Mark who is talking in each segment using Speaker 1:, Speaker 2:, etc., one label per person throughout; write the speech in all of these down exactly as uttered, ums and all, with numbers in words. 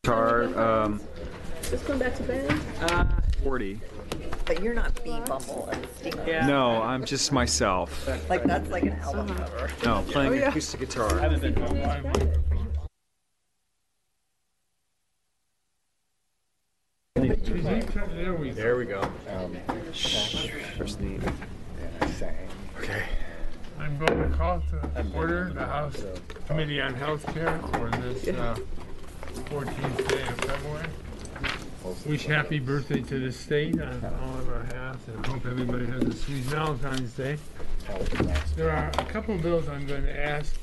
Speaker 1: Tar, um,
Speaker 2: Just going back to bed.
Speaker 1: uh, forty.
Speaker 3: But you're not Bee Bumble and Sting.
Speaker 4: Yeah.
Speaker 1: No, I'm just myself.
Speaker 3: Like that's like an album cover.
Speaker 1: No, playing
Speaker 2: Oh, yeah.
Speaker 1: acoustic guitar.
Speaker 4: I haven't been home.
Speaker 5: There we
Speaker 1: There we go.
Speaker 6: Um,
Speaker 1: First name.
Speaker 6: and I sang.
Speaker 1: Okay.
Speaker 5: I'm going to call to order the House Committee on Health Care for this uh, fourteenth day of February. Wish happy birthday to the state on all of our hats, and hope everybody has a sweet Valentine's Day. There are a couple of bills I'm going to ask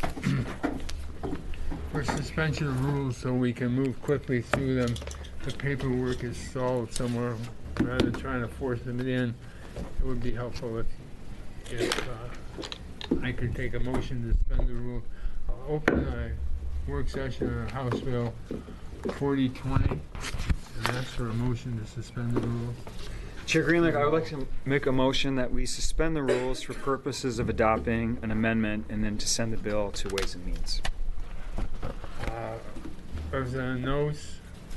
Speaker 5: for suspension of rules so we can move quickly through them. The paperwork is stalled somewhere. Rather than trying to force them in, it would be helpful if, if uh, I could take a motion to suspend the rule. I'll open a work session on House Bill forty twenty and ask for a motion to suspend the rules.
Speaker 1: Chair Greenlick, I would like to make a motion that we suspend the rules for purposes of adopting an amendment and then to send the bill to Ways and Means.
Speaker 5: Uh, Representative Knowles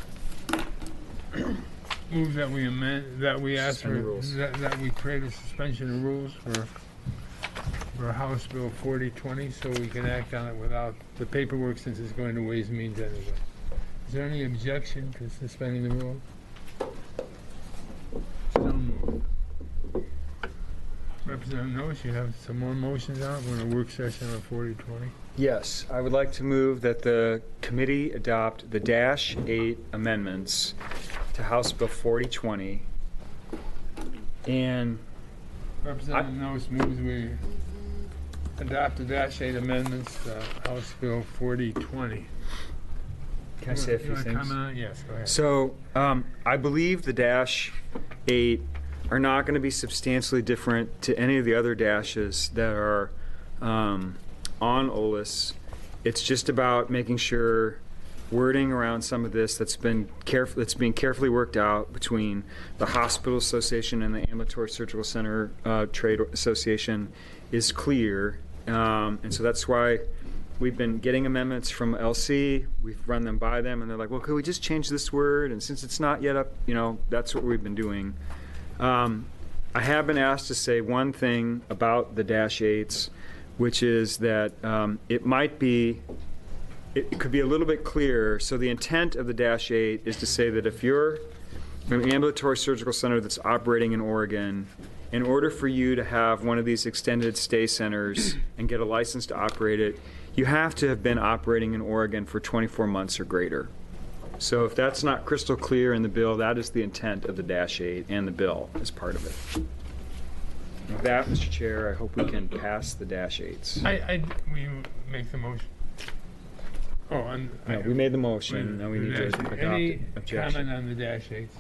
Speaker 5: move that we amend, that we ask
Speaker 1: Suspend the
Speaker 5: for,
Speaker 1: rules.
Speaker 5: that, that we create a suspension of rules for, for House Bill forty twenty so we can act on it without the paperwork since it's going to Ways and Means anyway. Is there any objection to suspending the rules? So moved. Representative Knowles, you have some more motions out? We're in a work session on forty twenty.
Speaker 1: Yes, I would like to move that the committee adopt the dash eight amendments to House Bill forty twenty. And
Speaker 5: Representative Knowles moves we adopt the dash eight amendments to House Bill forty twenty.
Speaker 1: can I say a
Speaker 5: You
Speaker 1: few
Speaker 5: wanna
Speaker 1: things?
Speaker 5: comment on it? Yes, go ahead.
Speaker 1: So, um, I believe the dash eight are not going to be substantially different to any of the other dashes that are um, on O L I S. It's just about making sure wording around some of this that's been caref- that's being carefully worked out between the Hospital Association and the Ambulatory Surgical Center uh, Trade Association is clear, um, and so that's why we've been getting amendments from L C. We've run them by them, and they're like, "Well, could we just change this word?" And since it's not yet up, you know, that's what we've been doing. Um, I have been asked to say one thing about the dash eights, which is that um, it might be, it, it could be a little bit clearer. So the intent of the dash eight is to say that if you're an ambulatory surgical center that's operating in Oregon, in order for you to have one of these extended stay centers and get a license to operate it, you have to have been operating in Oregon for twenty-four months or greater. So if that's not crystal clear in the bill, that is the intent of the dash eight and the bill as part of it. With that, Mister Chair, I hope we can pass the dash eights.
Speaker 5: I, I, we make the motion. Oh, on.
Speaker 1: No, we made the motion, now we need to
Speaker 5: Dash
Speaker 1: adopt
Speaker 5: eight.
Speaker 1: it.
Speaker 5: Any
Speaker 1: Objection.
Speaker 5: comment on the dash eights?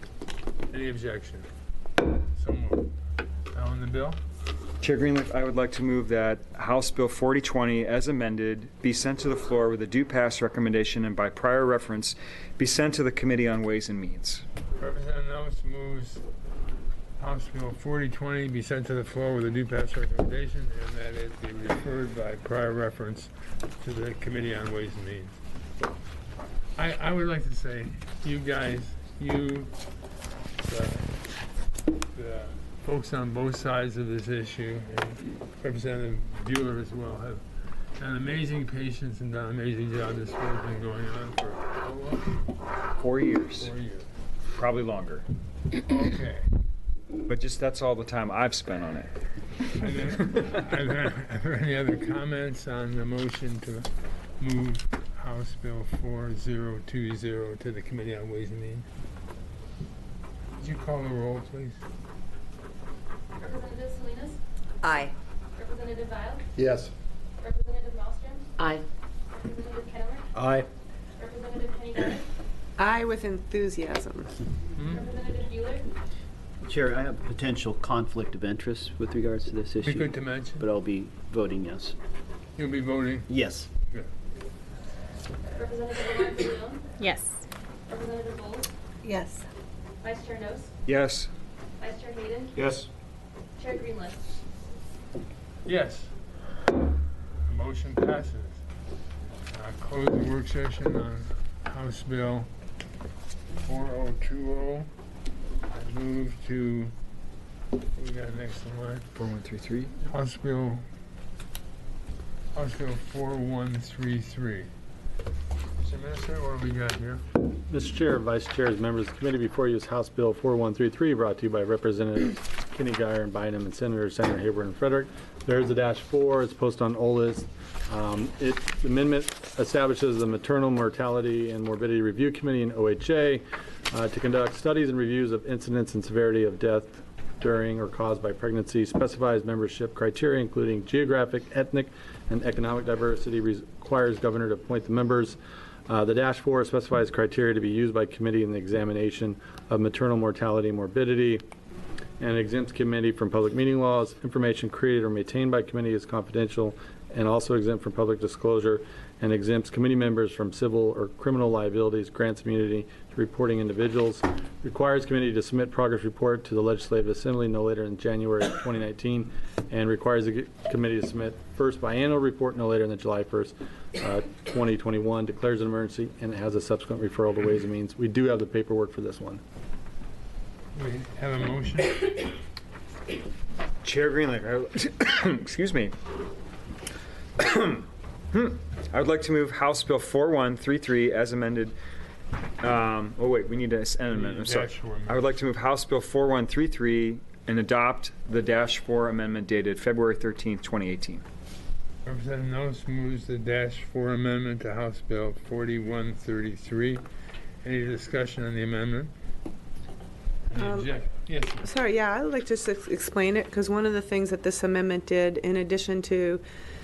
Speaker 5: Any objection? So moved. Now on the bill?
Speaker 1: Chair Greenleaf, I would like to move that House Bill forty twenty, as amended, be sent to the floor with a due pass recommendation and by prior reference be sent to the Committee on Ways and Means.
Speaker 5: Representative Knowles moves House Bill forty twenty be sent to the floor with a due pass recommendation and that it be referred by prior reference to the Committee on Ways and Means. I, I would like to say, you guys, you, the, the folks on both sides of this issue, and Representative Bueller as well, have done amazing patience and done an amazing job. This has been going on for how long?
Speaker 1: Four years,
Speaker 5: Four years.
Speaker 1: probably longer.
Speaker 5: Okay.
Speaker 1: But just that's all the time I've spent on it.
Speaker 5: Are there, are there, are there any other comments on the motion to move House Bill four zero two zero to the Committee on Ways and Means? Would you call the roll, please?
Speaker 7: Representative Salinas?
Speaker 3: Aye.
Speaker 7: Representative Vile?
Speaker 6: Yes.
Speaker 7: Representative Malmström?
Speaker 2: Aye.
Speaker 7: Representative Kenneler?
Speaker 6: Aye.
Speaker 7: Representative Penny Garrett?
Speaker 2: Aye with enthusiasm.
Speaker 5: Hmm?
Speaker 7: Representative Bueller?
Speaker 8: Chair, I have a potential conflict of interest with regards to this issue.
Speaker 5: Be good to mention.
Speaker 8: But I'll be voting yes.
Speaker 5: You'll be voting?
Speaker 8: Yes.
Speaker 5: Good.
Speaker 7: Representative Lawrence Leone?
Speaker 9: Yes.
Speaker 7: Representative Bowles?
Speaker 2: Yes.
Speaker 7: Vice Chair Knowles?
Speaker 1: Yes.
Speaker 7: Vice Chair Hayden?
Speaker 6: Yes.
Speaker 7: Chair Greenlight?
Speaker 5: Yes. The motion passes. I close the work session on House Bill four oh two oh. I move to, what we got next in line?
Speaker 1: four one three three.
Speaker 5: House Bill, House Bill four one three three. Mister Minister, what have we got here?
Speaker 4: Mister Chair, Vice Chairs, members of the committee, before you is House Bill four one three three, brought to you by Representatives Kenny Guyer and Bynum and Senator Senator Haber and Frederick. There's the dash four. It's posted on O L I S. Um, it, the amendment establishes the Maternal Mortality and Morbidity Review Committee in O H A uh, to conduct studies and reviews of incidence and severity of death during or caused by pregnancy, specifies membership criteria including geographic, ethnic, and economic diversity, requires governor to appoint the members. Uh, the dash four specifies criteria to be used by committee in the examination of maternal mortality and morbidity, and exempts committee from public meeting laws. Information created or maintained by committee is confidential and also exempt from public disclosure, and exempts committee members from civil or criminal liabilities, grants immunity to reporting individuals, requires committee to submit progress report to the Legislative Assembly no later than January twenty nineteen, and requires the committee to submit first biannual report no later than July first, uh, twenty twenty-one, declares an emergency, and it has a subsequent referral to Ways and Means. We do have the paperwork for this one.
Speaker 5: We have a motion.
Speaker 1: Chair Greenlee, I, excuse me. I would like to move House Bill four one three three as amended. Um, oh wait, we need an amendment. I'm sorry.
Speaker 5: Dash four amendment.
Speaker 1: I would like to move House Bill four one three three and adopt the dash four amendment dated February thirteenth, twenty eighteen.
Speaker 5: Representative Noss moves the dash four amendment to House Bill forty-one thirty-three. Any discussion on the amendment? Any
Speaker 2: Um,
Speaker 5: object? Yes, sir.
Speaker 2: Sorry, yeah, I'd like to just ex- explain it, because one of the things that this amendment did, in addition to,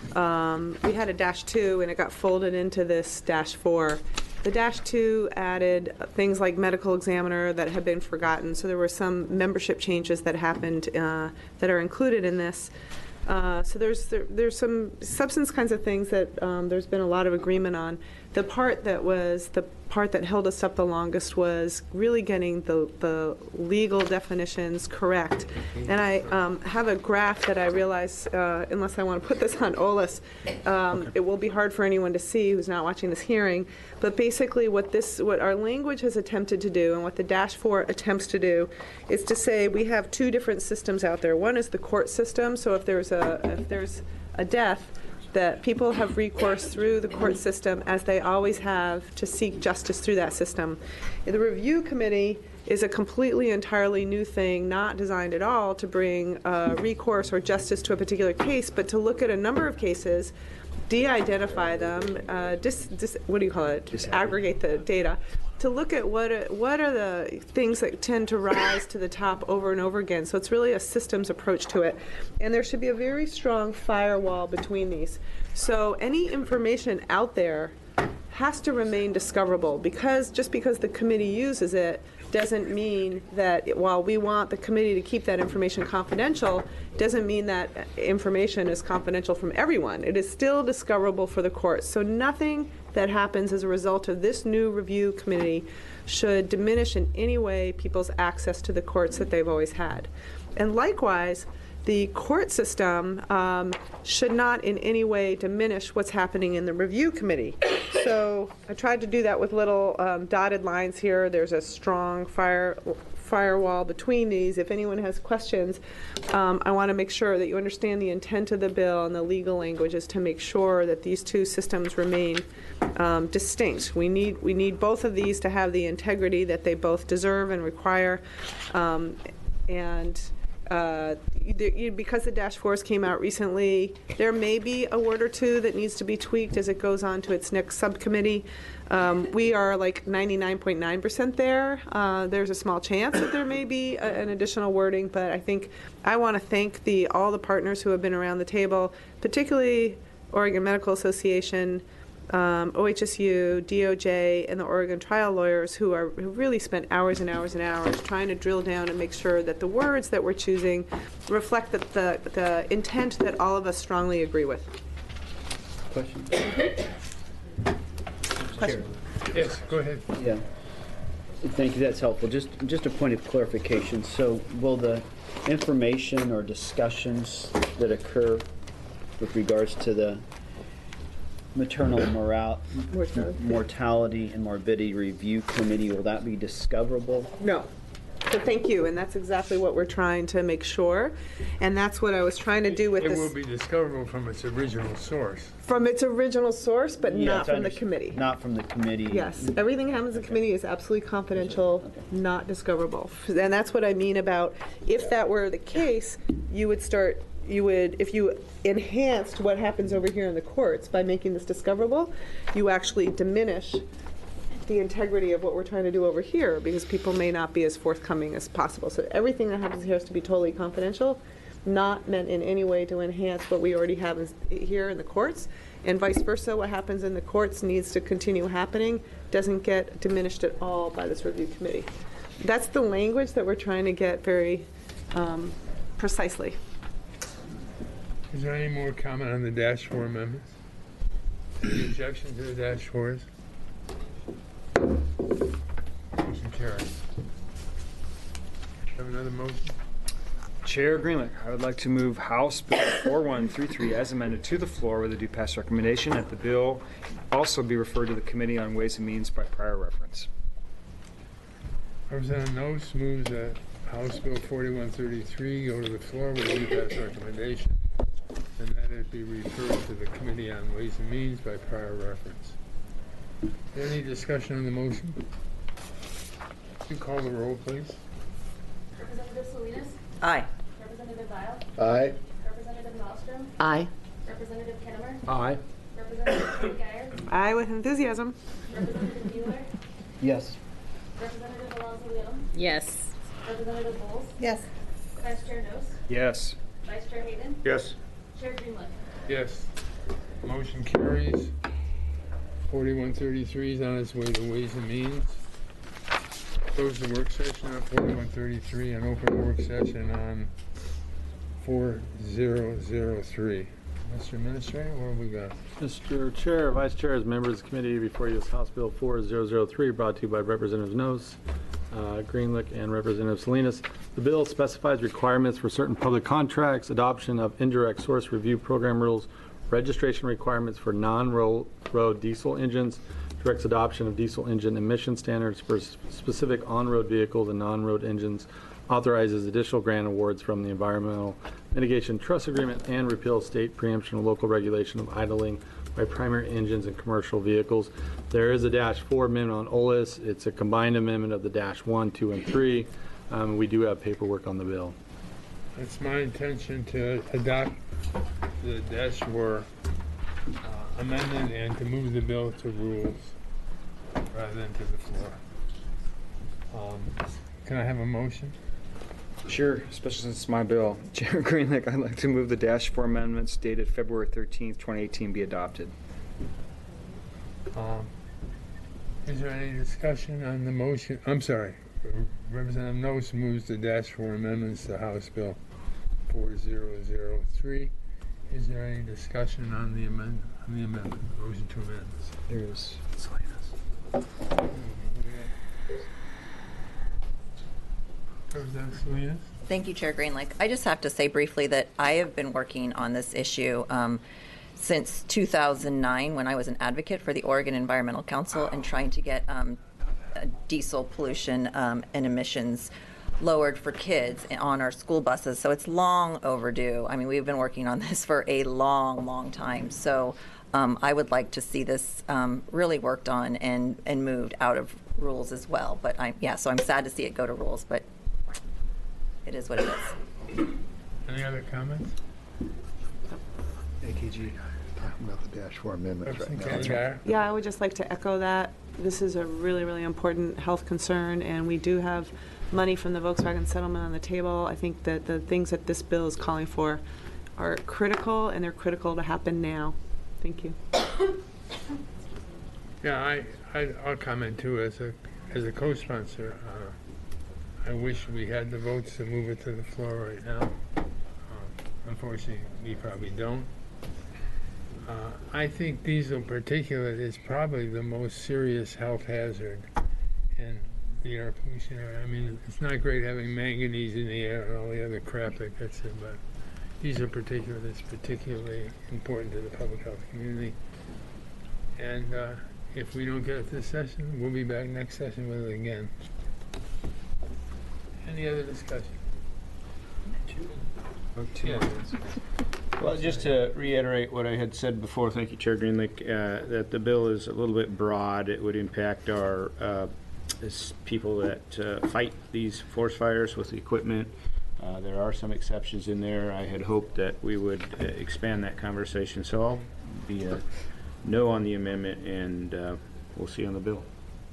Speaker 2: um, we had a dash two, and it got folded into this dash four. The dash two added things like medical examiner that had been forgotten, so there were some membership changes that happened uh, that are included in this. Uh, so there's there, there's some substance kinds of things that um, there's been a lot of agreement on. The part that was the part that held us up the longest was really getting the the legal definitions correct. And I um, have a graph that I realize, uh, unless I want to put this on O L I S, um, okay. It will be hard for anyone to see who's not watching this hearing. But basically, what this what our language has attempted to do, and what the dash four attempts to do, is to say we have two different systems out there. One is the court system. So if there's a if there's a death, that people have recourse through the court system, as they always have, to seek justice through that system. The review committee is a completely, entirely new thing, not designed at all to bring uh, recourse or justice to a particular case, but to look at a number of cases, de-identify them, uh, dis, dis, what do you call it? Just aggregate the data, to look at what are, what are the things that tend to rise to the top over and over again. So it's really a systems approach to it. And there should be a very strong firewall between these. So any information out there has to remain discoverable, because just because the committee uses it doesn't mean that it, while we want the committee to keep that information confidential, doesn't mean that information is confidential from everyone. It is still discoverable for the courts. So nothing that happens as a result of this new review committee should diminish in any way people's access to the courts that they've always had. And likewise, the court system um, should not in any way diminish what's happening in the review committee. So I tried to do that with little um, dotted lines here. There's a strong fire firewall between these. If anyone has questions, um, I want to make sure that you understand the intent of the bill, and the legal language is to make sure that these two systems remain um, distinct. We need we need both of these to have the integrity that they both deserve and require, um, and Uh, because the dash fours came out recently, there may be a word or two that needs to be tweaked as it goes on to its next subcommittee. Um, we are like ninety-nine point nine percent there. Uh, there's a small chance that there may be a, an additional wording, but I think I want to thank the all the partners who have been around the table, particularly Oregon Medical Association, Um, O H S U, D O J, and the Oregon trial lawyers, who are who really spent hours and hours and hours trying to drill down and make sure that the words that we're choosing reflect the, the, the intent that all of us strongly agree with.
Speaker 8: Question?
Speaker 2: Question?
Speaker 5: Yes, go ahead.
Speaker 8: Yeah. Thank you. That's helpful. Just just a point of clarification. So will the information or discussions that occur with regards to the Maternal moral,
Speaker 2: Mortality.
Speaker 8: mortality and morbidity review committee, will that be discoverable?
Speaker 2: No. So thank you, and that's exactly what we're trying to make sure. And that's what I was trying to do with
Speaker 5: It
Speaker 2: this.
Speaker 5: will be discoverable from its original source.
Speaker 2: From its original source, but
Speaker 8: Yeah,
Speaker 2: not
Speaker 8: it's
Speaker 2: from the
Speaker 8: underst-
Speaker 2: committee.
Speaker 8: Not from the committee?
Speaker 2: Yes, everything that happens in committee is absolutely confidential, not discoverable. And that's what I mean about, if that were the case, you would start, you would, if you enhanced what happens over here in the courts by making this discoverable, you actually diminish the integrity of what we're trying to do over here, because people may not be as forthcoming as possible. So everything that happens here has to be totally confidential, not meant in any way to enhance what we already have is- here in the courts, and vice versa. What happens in the courts needs to continue happening, doesn't get diminished at all by this review committee. That's the language that we're trying to get very um, precisely.
Speaker 5: Is there any more comment on the dash four amendments? Any objection to the dash fours? Motion carries. Have another motion?
Speaker 1: Chair Greenlick, I would like to move House Bill four one three three as amended to the floor with a due pass recommendation that the bill also be referred to the Committee on Ways and Means by prior reference.
Speaker 5: Representative Nos moves that House Bill forty-one thirty-three go to the floor with a due pass recommendation, and that it be referred to the Committee on Ways and Means by prior reference. Is there any discussion on the motion? Could you call the roll, please?
Speaker 7: Representative Salinas?
Speaker 3: Aye.
Speaker 7: Representative Dial?
Speaker 4: Aye.
Speaker 7: Representative Nostrom?
Speaker 2: Aye.
Speaker 7: Representative Kennemer?
Speaker 4: Aye.
Speaker 7: Representative Kenny Guyer?
Speaker 2: Aye with enthusiasm.
Speaker 7: Representative Mueller?
Speaker 8: Yes.
Speaker 7: Representative Alonso Leon?
Speaker 3: Yes.
Speaker 7: Representative Bowles?
Speaker 3: Yes.
Speaker 7: Vice Chair Nos?
Speaker 1: Yes.
Speaker 7: Vice Chair Hayden?
Speaker 4: Yes.
Speaker 7: Chair Greenlight?
Speaker 5: Yes. Motion carries. forty-one thirty-three is on its way to Ways and Means. Close the work session on forty-one thirty-three and open the work session on four zero zero three. Mister Administrator, what have we got?
Speaker 4: Mister Chair, Vice Chairs, members of the committee, before you is House Bill four zero zero three, brought to you by Representative Nos, uh, Greenlick, and Representative Salinas. The bill specifies requirements for certain public contracts, adoption of indirect source review program rules, registration requirements for non-road diesel engines, directs adoption of diesel engine emission standards for s- specific on-road vehicles and non-road engines, authorizes additional grant awards from the Environmental Mitigation Trust Agreement, and repeals state preemption of local regulation of idling by primary engines in commercial vehicles. There is a dash four amendment on O L I S. It's a combined amendment of the dash one, two, and three. Um, we do have paperwork on the bill.
Speaker 5: It's my intention to adopt the dash four uh, amendment and to move the bill to rules rather than to the floor. Um, Can I have a motion?
Speaker 1: Sure, especially since it's my bill. Chair Greenlick, I'd like to move the dash four amendments dated February thirteenth, twenty eighteen be adopted.
Speaker 5: Um, Is there any discussion on the motion? I'm sorry. Representative Nos moves the dash four amendments to House Bill four zero zero three. Is there any discussion on the amendment, on the amendment, motion to amend?
Speaker 1: There's
Speaker 5: Representative Salinas?
Speaker 3: Thank you, Chair Greenlick. I just have to say briefly that I have been working on this issue um, since two thousand nine, when I was an advocate for the Oregon Environmental Council and trying to get um, uh, diesel pollution um, and emissions lowered for kids on our school buses. So it's long overdue. I mean, we've been working on this for a long, long time. So um, I would like to see this um, really worked on and, and moved out of rules as well. But I'm, yeah, so I'm sad to see it go to rules, but it is what it is.
Speaker 5: Any other comments?
Speaker 1: A K G.
Speaker 6: Talking about the dash four amendments right
Speaker 5: Representative
Speaker 6: now.
Speaker 5: Kenny Guyer?
Speaker 2: Yeah, I would just like to echo that. This is a really, really important health concern, and we do have money from the Volkswagen settlement on the table. I think that the things that this bill is calling for are critical, and they're critical to happen now. Thank you.
Speaker 5: Yeah, I, I, I'll comment too, as a, as a co-sponsor. Uh, I wish we had the votes to move it to the floor right now. Uh, Unfortunately, we probably don't. Uh, I think diesel particulate is probably the most serious health hazard in the air pollution area. I mean, it's not great having manganese in the air and all the other crap that gets in, but diesel particulate is particularly important to the public health community. And uh, if we don't get it this session, we'll be back next session with it again. Any other discussion? Yeah.
Speaker 9: Well, just to reiterate what I had said before, thank you, Chair Greenlick, uh, that the bill is a little bit broad. It would impact our uh, s- people that uh, fight these forest fires with the equipment. Uh, There are some exceptions in there. I had hoped that we would uh, expand that conversation, so I'll be a no on the amendment, and uh, we'll see on the bill.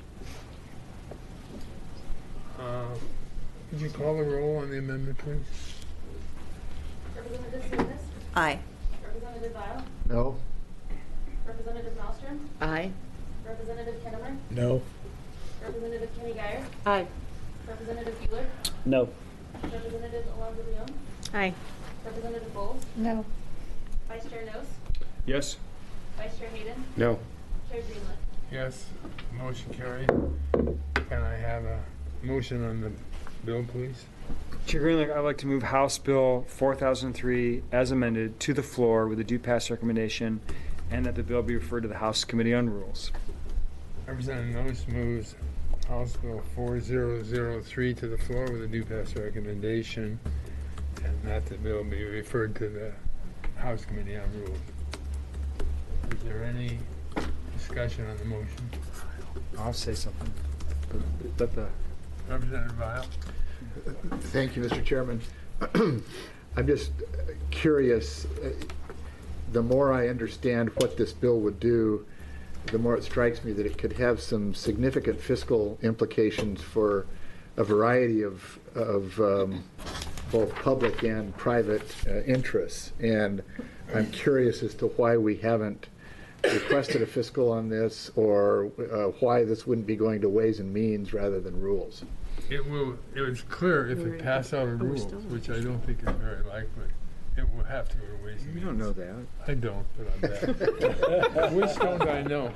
Speaker 5: Uh, Could you call the roll on the amendment, please?
Speaker 7: Representative Siemens,
Speaker 3: Aye.
Speaker 7: Representative Vile,
Speaker 6: No?
Speaker 7: Representative Malmström,
Speaker 3: Aye.
Speaker 7: Representative Kennemer,
Speaker 6: No.
Speaker 7: Representative Kenny Guyer,
Speaker 2: Aye.
Speaker 7: Representative Bueller,
Speaker 8: No.
Speaker 7: Representative Alonso Leon,
Speaker 2: Aye.
Speaker 7: Representative Bowles,
Speaker 3: No.
Speaker 7: Vice Chair Nos,
Speaker 1: Yes?
Speaker 7: Vice Chair Hayden,
Speaker 9: No.
Speaker 7: Chair Greenlight.
Speaker 5: Yes, motion carried. Can I have a motion on the bill, please?
Speaker 1: Chair Greenlick, I'd like to move House Bill four thousand three as amended to the floor with a due pass recommendation, and that the bill be referred to the House Committee on Rules.
Speaker 5: Representative Nos moves House Bill four thousand three to the floor with a due pass recommendation, and that the bill be referred to the House Committee on Rules. Is there any discussion on the motion?
Speaker 1: I'll say something. But Let the,
Speaker 5: Representative Vile?
Speaker 6: Thank you, Mister Chairman. I'm just curious, uh, the more I understand what this bill would do, the more it strikes me that it could have some significant fiscal implications for a variety of, of um, both public and private uh, interests. And I'm curious as to why we haven't requested a fiscal on this, or uh, why this wouldn't be going to Ways and Means rather than Rules.
Speaker 5: It will, it was clear if it passed out of rules, which I don't think is very likely, it will have to go to Ways and
Speaker 1: you
Speaker 5: Means.
Speaker 1: don't know that.
Speaker 5: I don't, but I bet. Which don't I know?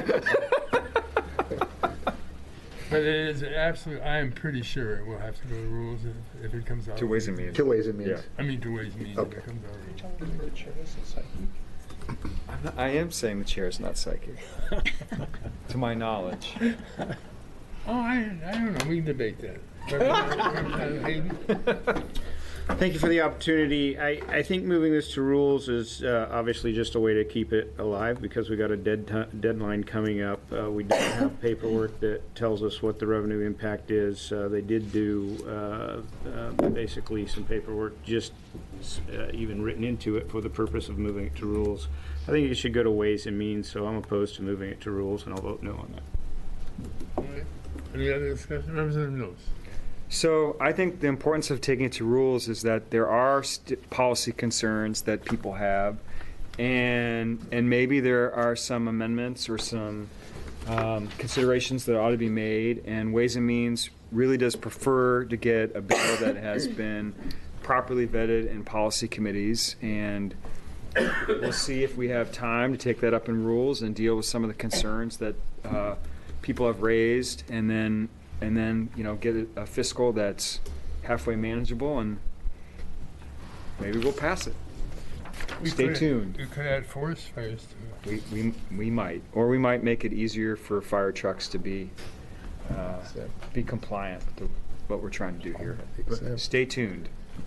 Speaker 5: But it is absolutely, I am pretty sure it will have to go to rules if, if it comes out.
Speaker 1: To Ways and Means.
Speaker 6: To Ways and Means.
Speaker 1: Yeah.
Speaker 5: I mean, to Ways and Means if
Speaker 6: Okay.
Speaker 5: it comes out of rules.
Speaker 1: I'm not- I am saying the chair is not psychic, to my knowledge.
Speaker 5: Oh, I, I don't know, we can debate that. Representative Hayden?
Speaker 9: Thank you for the opportunity. I, I think moving this to rules is uh, obviously just a way to keep it alive, because we got a dead ti- deadline coming up. Uh, We don't have paperwork that tells us what the revenue impact is. Uh, They did do uh, uh, basically some paperwork just uh, even written into it for the purpose of moving it to rules. I think it should go to Ways and Means, so I'm opposed to moving it to rules, and I'll vote no on that.
Speaker 5: All right. Any other discussion? Representative Mills?
Speaker 1: So I think the importance of taking it to rules is that there are st- policy concerns that people have, and and maybe there are some amendments or some um, considerations that ought to be made. And Ways and Means really does prefer to get a bill that has been properly vetted in policy committees, and we'll see if we have time to take that up in rules and deal with some of the concerns that uh, people have raised, and then and then you know get a fiscal that's halfway manageable, and maybe we'll pass it.
Speaker 5: We
Speaker 1: Stay
Speaker 5: could-
Speaker 1: tuned.
Speaker 5: We could add forest fires to it.
Speaker 1: We, we we might, or we might make it easier for fire trucks to be uh, be compliant with the, what we're trying to do here. But stay tuned.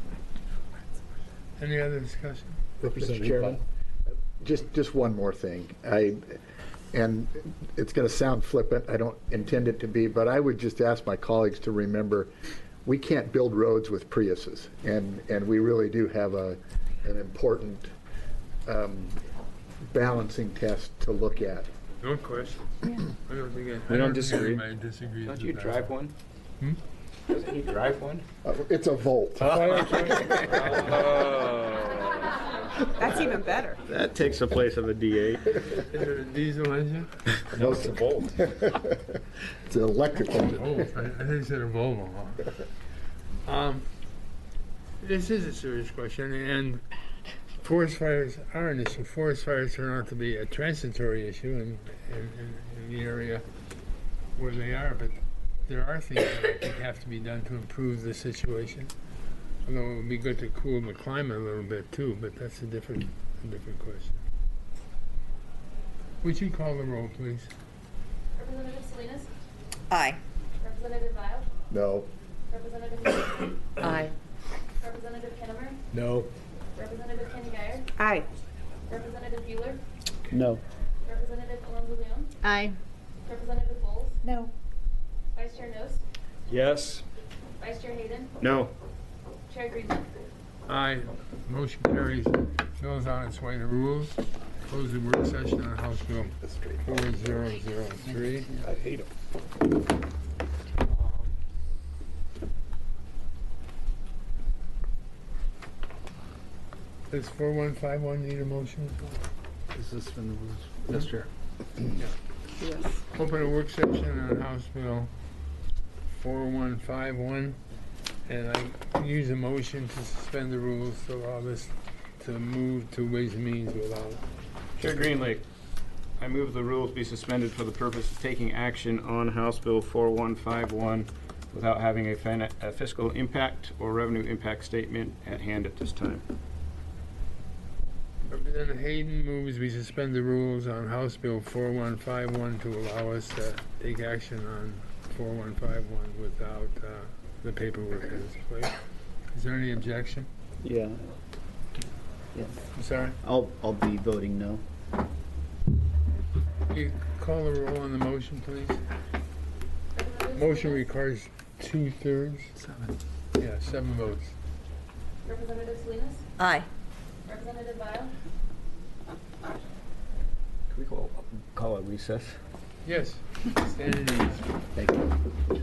Speaker 5: Any other discussion?
Speaker 6: Mister Chairman, just, just one more thing. I, and it's going to sound flippant, I don't intend it to be, but I would just ask my colleagues to remember, we can't build roads with Priuses, and, and we really do have a, an important um, balancing test to look at.
Speaker 5: No question. I don't think I.
Speaker 1: We
Speaker 5: I
Speaker 1: don't
Speaker 5: think
Speaker 1: disagree.
Speaker 5: anybody disagrees
Speaker 9: Don't
Speaker 5: with
Speaker 9: you
Speaker 5: that.
Speaker 9: drive one?
Speaker 5: Hmm?
Speaker 9: Doesn't he drive one?
Speaker 6: Uh, It's a Volt.
Speaker 2: That's even better.
Speaker 9: That takes the place of a D eight.
Speaker 5: Is it a diesel engine?
Speaker 6: No, it's a Volt. It's an electrical.
Speaker 5: Oh, I, I think you said a Volvo. Huh? Um, this is a serious question, and forest fires are an issue. Forest fires turn out to be a transitory issue in, in, in, in the area where they are, but there are things that I think have to be done to improve the situation. Although it would be good to cool the climate a little bit too, but that's a different, a different question. Would you call the roll, please?
Speaker 7: Representative Salinas,
Speaker 3: Aye.
Speaker 7: Representative Vile,
Speaker 6: No.
Speaker 7: Representative Newsom,
Speaker 2: Aye.
Speaker 7: Representative Kinnemer,
Speaker 5: No.
Speaker 7: Representative Kenny Guyer,
Speaker 2: Aye.
Speaker 7: Representative Bueller,
Speaker 8: No.
Speaker 7: Representative Alonso Leon,
Speaker 2: Aye.
Speaker 7: Representative Bowles,
Speaker 3: No.
Speaker 7: Vice Chair Nos,
Speaker 1: Yes.
Speaker 7: Vice Chair Hayden,
Speaker 9: No.
Speaker 7: Chair Greenland.
Speaker 5: Aye. Motion carries. Bill's on its way to rules. Close the work session on House Bill four zero zero three.
Speaker 6: I hate them.
Speaker 5: Does four one five one need a motion?
Speaker 4: Is this from the rules? Yes, Chair.
Speaker 2: Yes.
Speaker 5: Open a work session on House Bill four one five one, and I use a motion to suspend the rules to allow this to move to Ways and Means without.
Speaker 9: Chair Greenlake, I move the rules be suspended for the purpose of taking action on House Bill four one five one without having a fin- a fiscal impact or revenue impact statement at hand at this time.
Speaker 5: Representative Hayden moves we suspend the rules on House Bill four one five one to allow us to take action on four one five one without uh, the paperwork in its place. Is there any objection?
Speaker 8: Yeah. Yeah.
Speaker 5: I'm sorry?
Speaker 8: I'll, I'll be voting no.
Speaker 5: You call the roll on the motion, please.
Speaker 7: Representative
Speaker 5: Motion
Speaker 7: Salinas,
Speaker 5: requires two-thirds.
Speaker 4: Seven.
Speaker 5: Yeah, seven votes.
Speaker 7: Representative Salinas,
Speaker 3: Aye.
Speaker 7: Representative Vile,
Speaker 9: Can we call, call a recess?
Speaker 5: Yes, stand at ease.
Speaker 8: Thank you.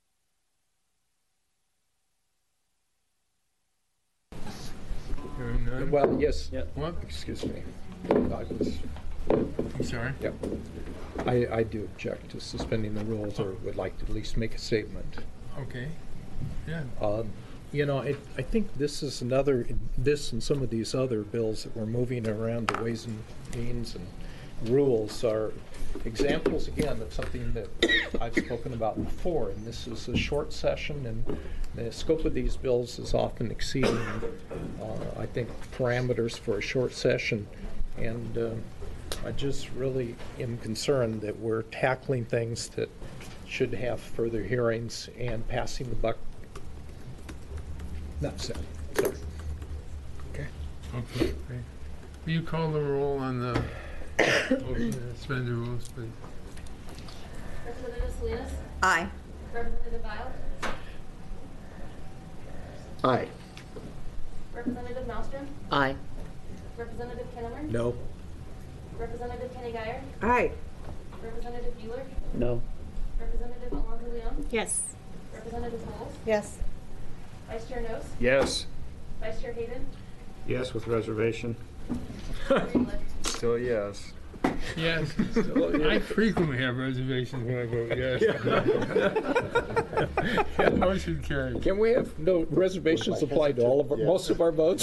Speaker 5: Hearing none.
Speaker 10: Well, yes,
Speaker 8: Yep.
Speaker 5: What?
Speaker 10: excuse me. I was,
Speaker 5: I'm sorry?
Speaker 10: yep. I, I do object to suspending the rules, or would like to at least make a statement.
Speaker 5: Okay. Yeah.
Speaker 10: Um, You know, it, I think this is another, this and some of these other bills that we're moving around the Ways and Means and rules are examples, again, of something that I've spoken about before. And this is a short session, and the scope of these bills is often exceeding, uh, I think, parameters for a short session. And uh, I just really am concerned that we're tackling things that should have further hearings and passing the buck. Not said. Sorry.
Speaker 5: Okay. Okay. Will you call the roll on the motion to suspend the rules, please?
Speaker 7: Representative Salinas,
Speaker 3: Aye.
Speaker 7: Representative Vile,
Speaker 6: Aye.
Speaker 7: Representative Malmström,
Speaker 2: Aye.
Speaker 7: Representative Kinnemer,
Speaker 10: No.
Speaker 7: Representative Kenny Guyer,
Speaker 2: Aye.
Speaker 7: Representative Bueller,
Speaker 8: No.
Speaker 7: Representative Alonso Leon,
Speaker 2: Yes.
Speaker 7: Representative Bowles,
Speaker 2: Yes.
Speaker 7: Vice Chair Nos,
Speaker 1: Yes.
Speaker 7: Vice Chair Hayden,
Speaker 9: Yes, with reservation.
Speaker 7: Chair Greenland.
Speaker 1: Still yes.
Speaker 5: Yes. I frequently have reservations when I vote yes. Motion carried.
Speaker 10: Can we have no reservations applied to all of our, most of our votes?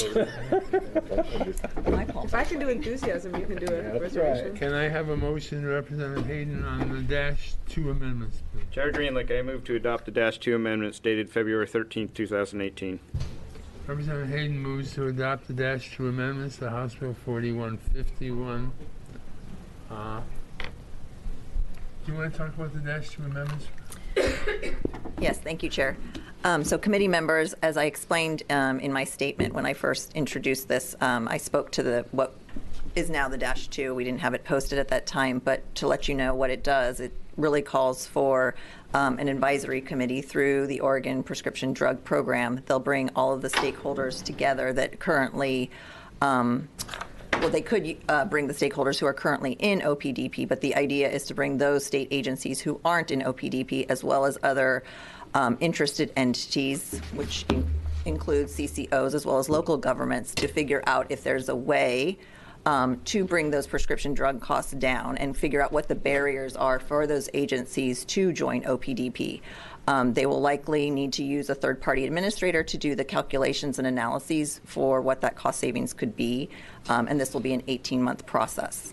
Speaker 3: My fault.
Speaker 2: If I can do enthusiasm, you can do a reservation.
Speaker 5: Can I have a motion, Representative Hayden, on the dash two amendments, please?
Speaker 9: Chair Greenlake, I move to adopt the dash two amendments dated February thirteenth, two thousand eighteen.
Speaker 5: Representative Hayden moves to adopt the dash two amendments to House Bill forty-one fifty-one. Uh, Do you want to talk about the dash two amendments?
Speaker 3: Yes, thank you, Chair. Um, So committee members, as I explained um, in my statement when I first introduced this, um, I spoke to the, what is now the dash two. We didn't have it posted at that time, but to let you know what it does, it really calls for um, an advisory committee through the Oregon Prescription Drug Program. They'll bring all of the stakeholders together that currently, um, well, they could uh, bring the stakeholders who are currently in O P D P, but the idea is to bring those state agencies who aren't in O P D P, as well as other um, interested entities, which in- includes C C Os as well as local governments, to figure out if there's a way um, to bring those prescription drug costs down and figure out what the barriers are for those agencies to join O P D P. Um, they will likely need to use a third-party administrator to do the calculations and analyses for what that cost savings could be, um, and this will be an eighteen-month process.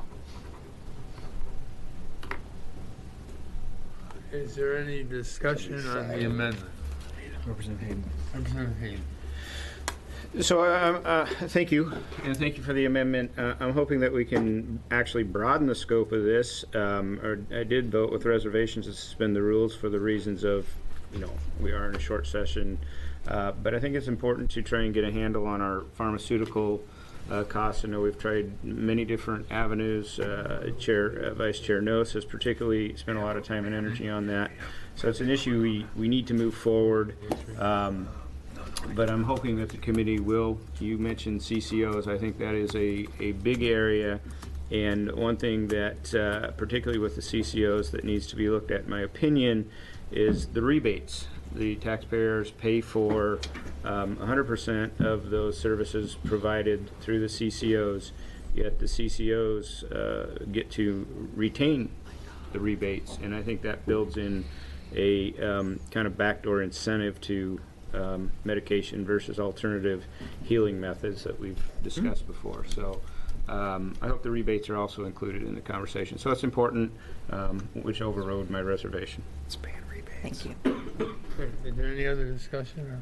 Speaker 5: Is there any discussion on the amendment?
Speaker 4: Representative Hayden.
Speaker 5: Representative Hayden.
Speaker 9: So, uh, uh, thank you, and thank you for the amendment. Uh, I'm hoping that we can actually broaden the scope of this. Um, or I did vote with reservations to suspend the rules for the reasons of, you know, we are in a short session. Uh, but I think it's important to try and get a handle on our pharmaceutical uh, costs. I know we've tried many different avenues. Uh, Chair, uh, Vice Chair Nos has particularly spent a lot of time and energy on that. So it's an issue we, we need to move forward. Um, But I'm hoping that the committee will, you mentioned C C Os, I think that is a, a big area. And one thing that, uh, particularly with the C C Os, that needs to be looked at, in my opinion, is the rebates. The taxpayers pay for um, one hundred percent of those services provided through the C C Os, yet the C C Os uh, get to retain the rebates. And I think that builds in a um, kind of backdoor incentive to Um, medication versus alternative healing methods that we've discussed before. So um, I hope the rebates are also included in the conversation. So it's important, um, which overrode my reservation.
Speaker 1: It's ban rebates.
Speaker 3: Thank you.
Speaker 5: Okay, is there any other discussion? Or?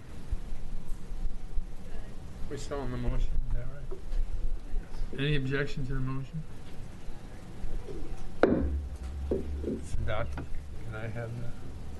Speaker 5: We're still on the motion, is that right? Any objection to the motion? It's adopted. Can I have that?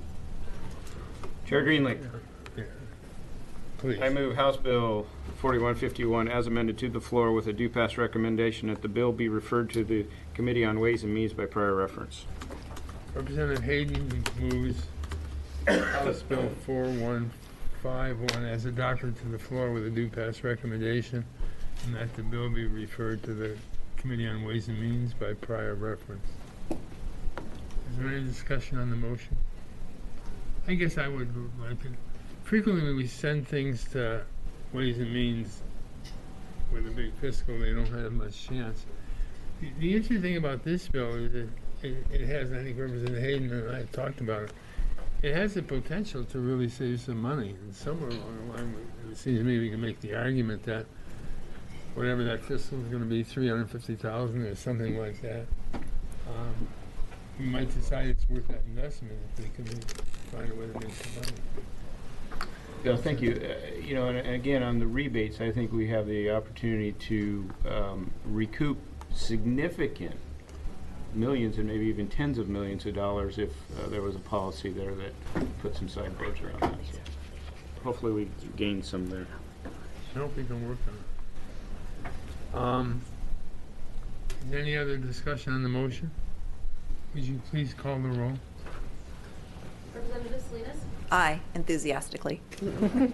Speaker 9: Chair Greenlee.
Speaker 5: Yeah. Please.
Speaker 9: I move House Bill forty-one fifty-one as amended to the floor with a due pass recommendation that the bill be referred to the Committee on Ways and Means by prior reference.
Speaker 5: Representative Hayden moves House Bill four one five one as adopted to the floor with a due pass recommendation, and that the bill be referred to the Committee on Ways and Means by prior reference. Is there any discussion on the motion? I guess I would like to. Frequently when we send things to Ways and Means with a big fiscal, they don't have much chance. The, the interesting thing about this bill is that it, it has, I think Representative Hayden and I have talked about it, it has the potential to really save some money. And somewhere along the line, it seems to me we can make the argument that whatever that fiscal is going to be, three hundred fifty thousand dollars or something like that, um, we might decide it's worth that investment if we can find a way to make some money.
Speaker 9: Yeah, thank you. Uh, you know, and, and again, on the rebates, I think we have the opportunity to um, recoup significant millions and maybe even tens of millions of dollars if uh, there was a policy there that put some sideboards around that. So hopefully we gain some there.
Speaker 5: I hope we can work on it. Um, is there any other discussion on the motion? Would you please call the roll?
Speaker 7: Representative Salinas?
Speaker 3: Aye, enthusiastically.
Speaker 9: Here we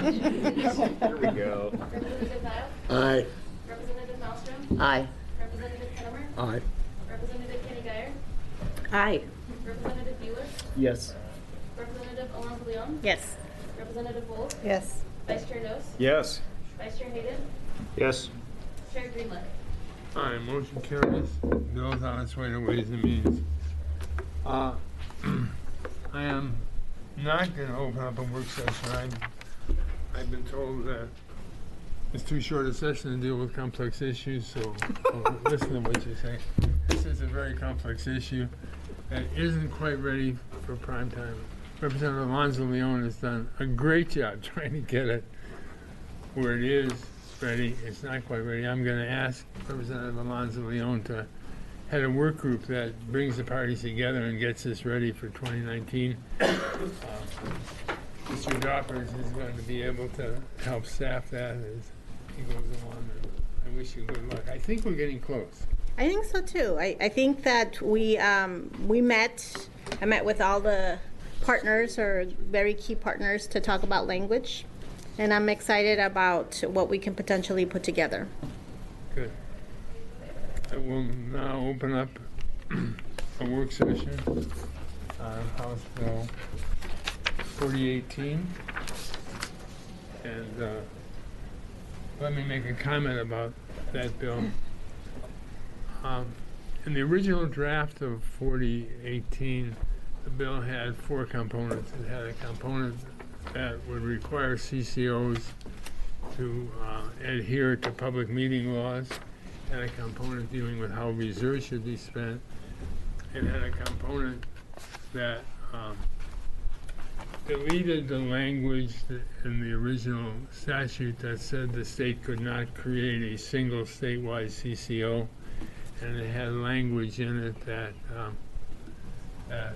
Speaker 9: go.
Speaker 7: Representative Dial?
Speaker 6: Aye.
Speaker 7: Representative Malmstrom?
Speaker 3: Aye.
Speaker 7: Representative Kennemer?
Speaker 10: Aye.
Speaker 7: Representative Kenny Geyer?
Speaker 2: Aye.
Speaker 7: Representative Bueller?
Speaker 8: Yes.
Speaker 7: Representative Alonso Leon?
Speaker 2: Yes.
Speaker 7: Representative Wolf?
Speaker 2: Yes.
Speaker 7: Vice Chair Nos?
Speaker 1: Yes.
Speaker 7: Vice Chair Hayden?
Speaker 9: Yes.
Speaker 7: Chair Greenlee?
Speaker 5: Aye, motion carries. Bill's on its way to Ways and Means. Uh, I am not going to open up a work session. I'm, I've been told that it's too short a session to deal with complex issues, so I'll listen to what you say. This is a very complex issue that isn't quite ready for prime time. Representative Alonso Leon has done a great job trying to get it where it is ready. It's not quite ready. I'm going to ask Representative Alonso Leon to head a work group that brings the parties together and gets this ready for twenty nineteen. Uh, Mister Droppers is going to be able to help staff that as he goes along. I wish you good luck. I think we're getting close.
Speaker 11: I think so too. I, I think that we um, we met. I met with all the partners or very key partners to talk about language, and I'm excited about what we can potentially put together.
Speaker 5: Good. I will now open up a work session on House Bill forty eighteen. And uh, let me make a comment about that bill. Um, in the original draft of forty eighteen, the bill had four components. It had a component that would require C C Os to uh, adhere to public meeting laws, had a component dealing with how reserves should be spent, and had a component that um, deleted the language that- in the original statute that said the state could not create a single statewide C C O, and it had language in it that um, that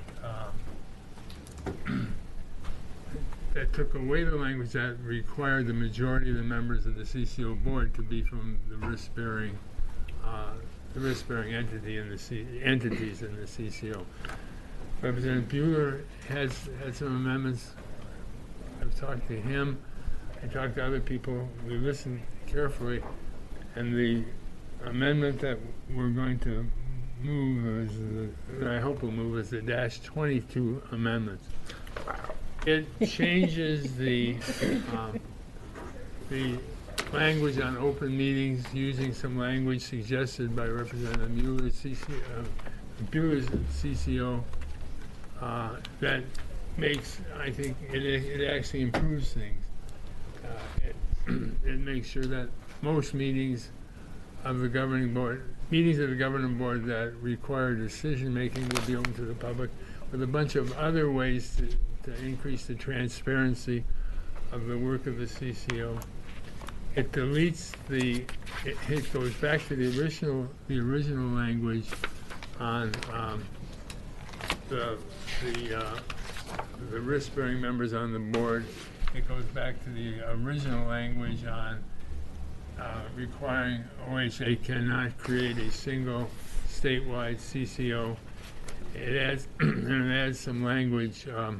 Speaker 5: um, that took away the language that required the majority of the members of the C C O board to be from the risk-bearing uh, the risk-bearing entity in the C- entities in the C C O. Representative Bueller has had some amendments. I've talked to him. I talked to other people. We listened carefully, and the amendment that we're going to move is the, that I hope will move is the dash twenty-two amendment. It changes the um, the language on open meetings using some language suggested by Representative Mueller's C C, uh, Bueller's C C O. Uh, that makes, I think, it, it actually improves things. Uh, it, it makes sure that most meetings of the governing board, meetings of the governing board that require decision-making will be open to the public, with a bunch of other ways to, to increase the transparency of the work of the C C O. It deletes the, it, it goes back to the original, the original language on um, the the uh, the risk-bearing members on the board. It goes back to the original language on uh, requiring O H A cannot create a single statewide C C O. It adds and it adds some language. Um,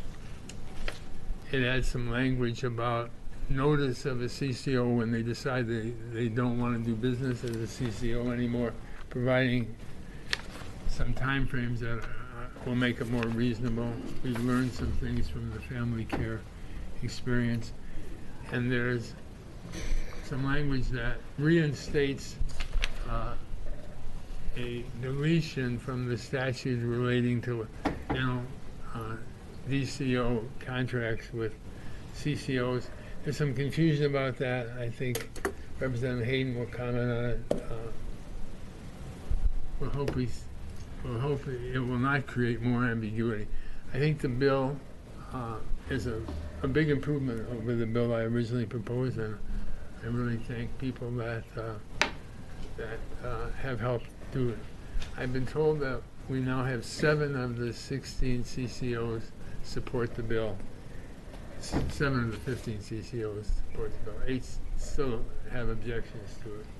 Speaker 5: it adds some language about notice of a C C O when they decide they they don't want to do business as a C C O anymore, providing some timeframes that are will make it more reasonable. We've learned some things from the family care experience. And there's some language that reinstates uh, a deletion from the statute relating to, you know, uh, D C O contracts with C C Os. There's some confusion about that. I think Representative Hayden will comment on it. Uh, we'll hope he's We'll hope it will not create more ambiguity. I think the bill uh, is a, a big improvement over the bill I originally proposed, and I really thank people that uh, that uh, have helped do it. I've been told that we now have seven of the sixteen C C Os support the bill. S- Seven of the fifteen C C Os support the bill. Eight still have objections to it.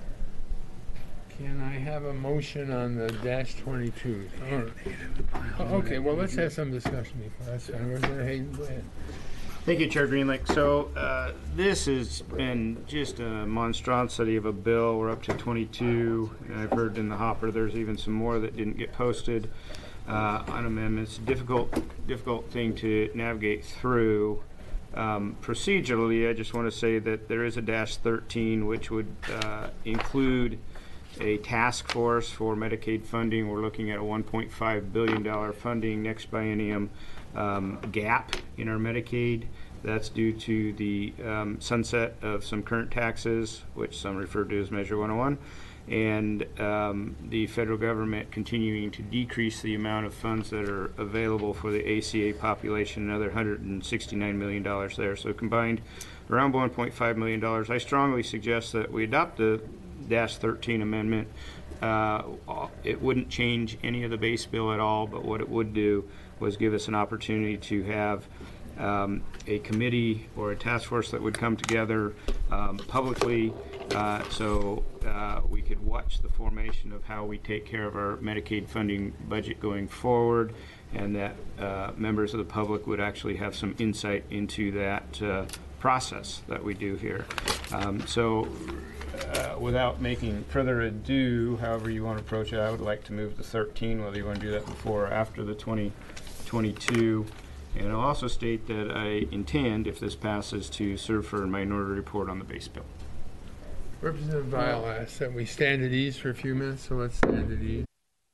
Speaker 5: Can I have a motion on the dash twenty-two? Oh, okay, well, let's have some discussion before. That's fine. Representative Hayden, go ahead.
Speaker 9: Thank you, Chair Greenlick. So uh, this has been just a monstrosity of a bill. We're up to twenty-two. And I've heard in the hopper there's even some more that didn't get posted uh, on amendments. Difficult, difficult thing to navigate through. Um, procedurally, I just want to say that there is a dash thirteen, which would uh, include a task force for Medicaid funding. We're looking at a one point five billion dollars funding next biennium um, gap in our Medicaid. That's due to the um, sunset of some current taxes, which some refer to as Measure one oh one, and um, the federal government continuing to decrease the amount of funds that are available for the A C A population, another one hundred sixty-nine million dollars there. So combined, around one point five million dollars. I strongly suggest that we adopt the dash thirteen amendment. Uh, it wouldn't change any of the base bill at all, but what it would do was give us an opportunity to have um, a committee or a task force that would come together um, publicly uh, so uh, we could watch the formation of how we take care of our Medicaid funding budget going forward, and that uh, members of the public would actually have some insight into that uh, process that we do here. Um, so Uh, without making further ado, however you want to approach it, I would like to move to thirteen, whether you want to do that before or after the twenty twenty-two. And I'll also state that I intend, if this passes, to serve for a minority report on the base bill.
Speaker 5: Representative Vial asked that we stand at ease for a few minutes, so let's stand at ease.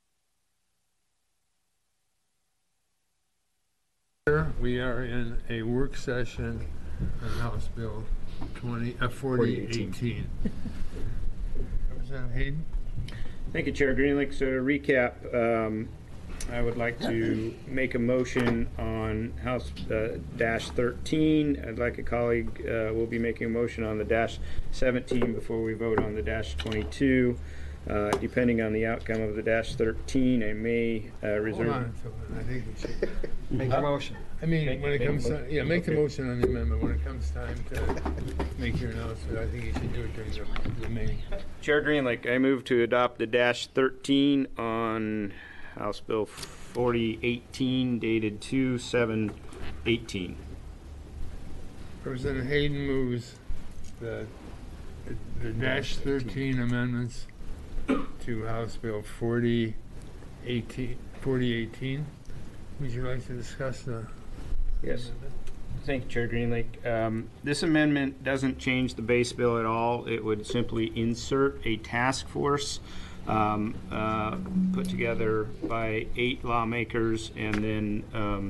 Speaker 5: We are in a work session on House Bill twenty, uh, forty eighteen. Representative Hayden?
Speaker 9: Thank you, Chair Greenlick. So to recap, um, I would like to make a motion on House uh, dash thirteen. I'd like a colleague, uh, will be making a motion on the dash seventeen before we vote on the dash twenty-two. Uh, Depending on the outcome of the dash thirteen, I may uh,
Speaker 5: Hold
Speaker 9: reserve.
Speaker 5: on, Phil, I think we should.
Speaker 1: Make a motion.
Speaker 5: I mean,
Speaker 9: Make-
Speaker 5: when it
Speaker 9: make a
Speaker 5: comes,
Speaker 9: mo-
Speaker 5: to- yeah, make the
Speaker 9: okay.
Speaker 5: motion on the amendment. When it comes time to make your announcement, I think you should do it during the, the meeting.
Speaker 9: Chair Greenlick, I move to adopt the dash thirteen on House Bill forty eighteen dated two seven eighteen.
Speaker 5: Representative Hayden moves the, the dash thirteen amendments to House Bill forty eighteen, forty eighteen. Would you like to discuss the?
Speaker 9: Yes. Thank you, Chair Greenlake. Um, This amendment doesn't change the base bill at all. It would simply insert a task force um, uh, put together by eight lawmakers, and then um,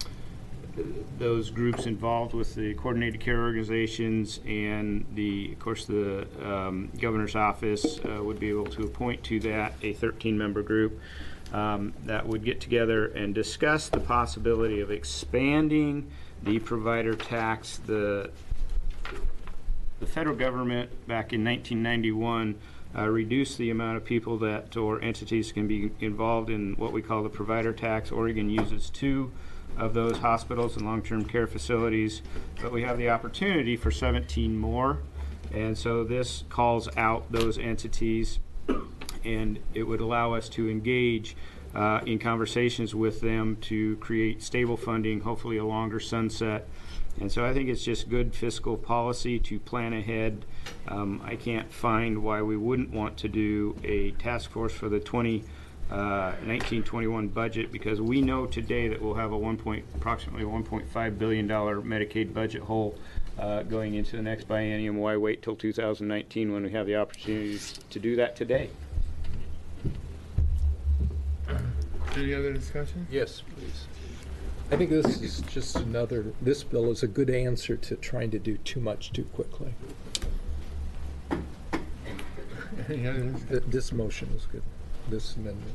Speaker 9: those groups involved with the coordinated care organizations and the, of course, the um, governor's office uh, would be able to appoint to that a thirteen-member group um, that would get together and discuss the possibility of expanding the provider tax. The the federal government back in nineteen ninety-one uh, reduced the amount of people that or entities can be involved in what we call the provider tax. Oregon uses two of those hospitals and long-term care facilities, but we have the opportunity for seventeen more, and so this calls out those entities, and it would allow us to engage uh, in conversations with them to create stable funding, hopefully a longer sunset. And so I think it's just good fiscal policy to plan ahead. Um, I can't find why we wouldn't want to do a task force for the twenty nineteen twenty-one budget, because we know today that we'll have a one point, approximately one point five billion dollar Medicaid budget hole uh, going into the next biennium. Why wait till two thousand nineteen when we have the opportunity to do that today?
Speaker 5: Any other discussion?
Speaker 10: Yes, please. I think this is just another, this bill is a good answer to trying to do too much too quickly.
Speaker 5: Any other discussion?
Speaker 10: Th- This motion is good, this amendment.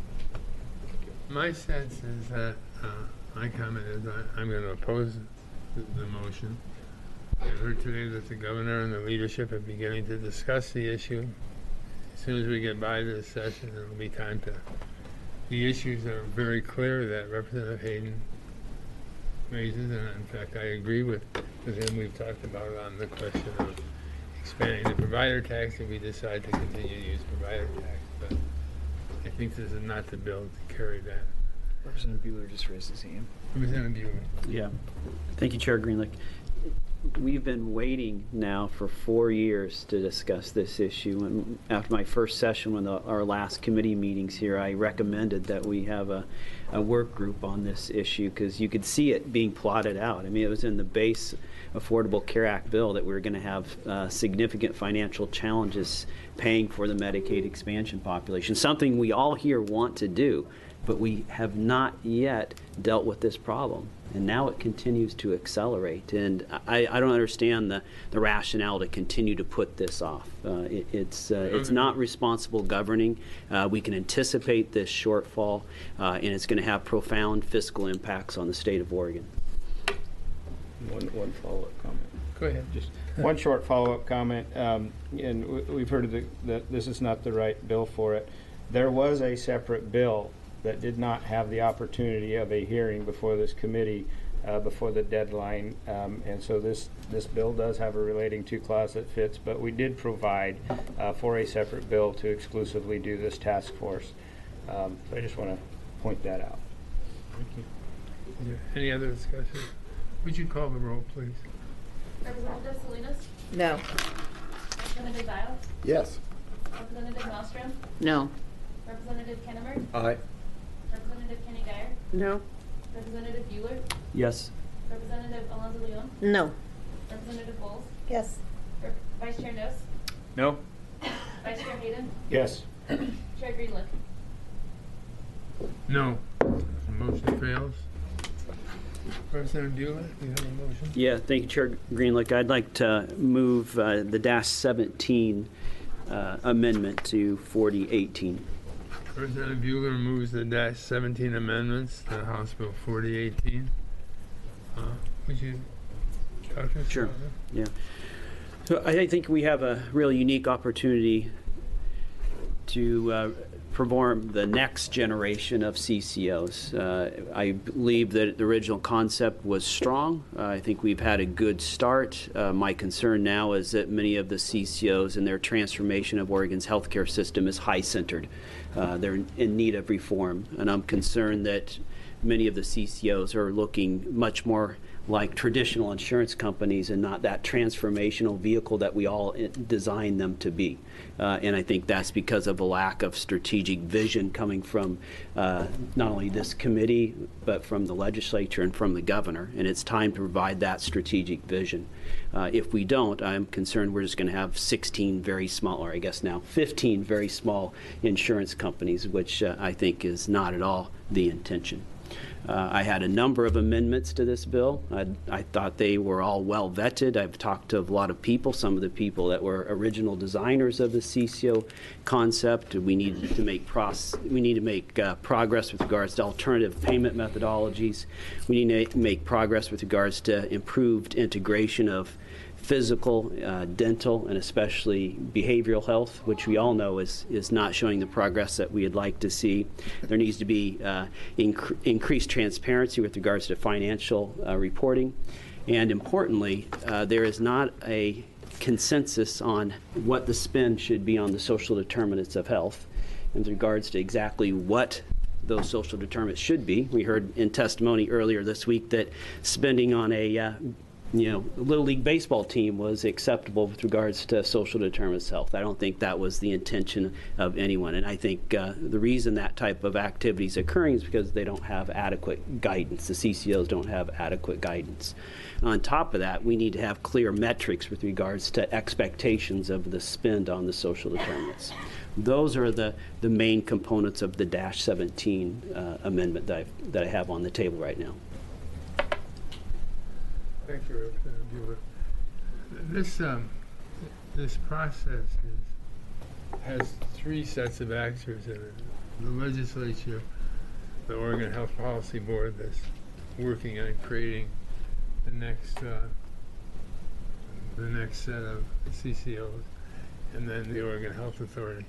Speaker 5: My sense is that, uh, my comment is I, I'm going to oppose the, the motion. I heard today that the governor and the leadership are beginning to discuss the issue. As soon as we get by this session, it'll be time to, the issues are very clear that Representative Hayden raises, and in fact, I agree with, with him. We've talked about it on the question of expanding the provider tax if we decide to continue to use provider tax, but I think this is not the bill to carry that.
Speaker 1: Representative Bueller just raised his hand.
Speaker 5: Representative Bueller.
Speaker 8: Yeah. Thank you, Chair Greenlick. We've been waiting now for four years to discuss this issue. And after my first session, when the, our last committee meetings here, I recommended that we have a, a work group on this issue because you could see it being plotted out. I mean, it was in the base Affordable Care Act bill that we were going to have uh, significant financial challenges paying for the Medicaid expansion population, something we all here want to do, but we have not yet dealt with this problem. And now it continues to accelerate. And I, I don't understand the, the rationale to continue to put this off. Uh, it, it's, uh, it's not responsible governing. Uh, we can anticipate this shortfall, uh, and it's going to have profound fiscal impacts on the state of Oregon.
Speaker 9: One, one follow-up comment.
Speaker 5: Go ahead.
Speaker 9: Just one short follow-up comment, um, and w- we've heard of the, that this is not the right bill for it. There was a separate bill that did not have the opportunity of a hearing before this committee uh, before the deadline, um, and so this this bill does have a relating to clause that fits, but we did provide uh, for a separate bill to exclusively do this task force. Um, so I just want to point that out. Thank you.
Speaker 5: Is there any other discussion? Would you call the roll, please?
Speaker 7: Representative Salinas?
Speaker 3: No.
Speaker 7: Representative Biles?
Speaker 6: Yes.
Speaker 7: Representative Malmström?
Speaker 3: No.
Speaker 7: Representative Kennemer?
Speaker 10: Aye.
Speaker 7: Representative Kenny Geyer?
Speaker 2: No?
Speaker 7: Representative Bueller?
Speaker 8: Yes.
Speaker 7: Representative Alonso Leon?
Speaker 11: No.
Speaker 7: Representative Bowles?
Speaker 11: Yes.
Speaker 7: Rep- Vice Chair Nos?
Speaker 9: No?
Speaker 7: Vice Chair Hayden?
Speaker 9: Yes.
Speaker 7: Chair Greenlick?
Speaker 5: No. The motion fails. Representative Bueller, you have a motion?
Speaker 8: Yeah, thank you, Chair Greenlick. I'd like to move uh, the dash seventeen uh, amendment to forty eighteen.
Speaker 5: Representative Bueller moves the dash seventeen amendments to House Bill forty eighteen. Uh, Would you talk to us
Speaker 8: Sure.
Speaker 5: about that?
Speaker 8: Yeah. So I I think we have a really unique opportunity to uh, perform the next generation of C C Os. Uh, I believe that the original concept was strong. Uh, I think we've had a good start. Uh, my concern now is that many of the C C Os and their transformation of Oregon's healthcare system is high-centered. Uh, they're in need of reform, and I'm concerned that many of the C C Os are looking much more like traditional insurance companies and not that transformational vehicle that we all i- design them to be. Uh, and I think that's because of a lack of strategic vision coming from uh, not only this committee, but from the legislature and from the governor. And it's time to provide that strategic vision. Uh, if we don't, I'm concerned we're just going to have sixteen very small, or I guess now fifteen very small insurance companies, which uh, I think is not at all the intention. Uh, I had a number of amendments to this bill. I, I thought they were all well vetted. I've talked to a lot of people, some of the people that were original designers of the C C O concept. We need to make pros- we need to make uh, progress with regards to alternative payment methodologies. We need to make progress with regards to improved integration of physical, uh, dental, and especially behavioral health, which we all know is, is not showing the progress that we'd like to see. There needs to be uh, inc- increased transparency with regards to financial uh, reporting. And importantly, uh, there is not a consensus on what the spend should be on the social determinants of health in regards to exactly what those social determinants should be. We heard in testimony earlier this week that spending on a uh, you know, Little League baseball team was acceptable with regards to social determinants of health. I don't think that was the intention of anyone. And I think uh, the reason that type of activity is occurring is because they don't have adequate guidance. The C C Os don't have adequate guidance. On top of that, we need to have clear metrics with regards to expectations of the spend on the social determinants. Those are the, the main components of the dash seventeen uh, amendment that, I've, that I have on the table right now.
Speaker 5: Thank you, Representative Bueller. This, um, this process is, has three sets of actors in it. The legislature, the Oregon Health Policy Board that's working on creating the next, uh, the next set of C C Os, and then the Oregon Health Authority.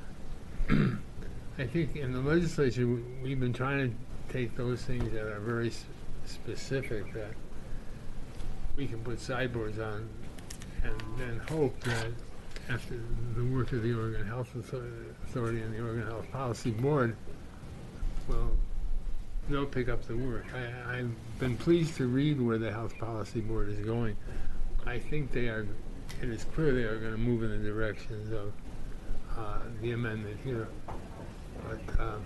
Speaker 5: I think in the legislature, we- we've been trying to take those things that are very s- specific, that we can put sideboards on, and then hope that after the work of the Oregon Health Authority and the Oregon Health Policy Board, well, they'll pick up the work. I, I've been pleased to read where the Health Policy Board is going. I think they are, it is clear they are going to move in the directions of uh, the amendment here. But um,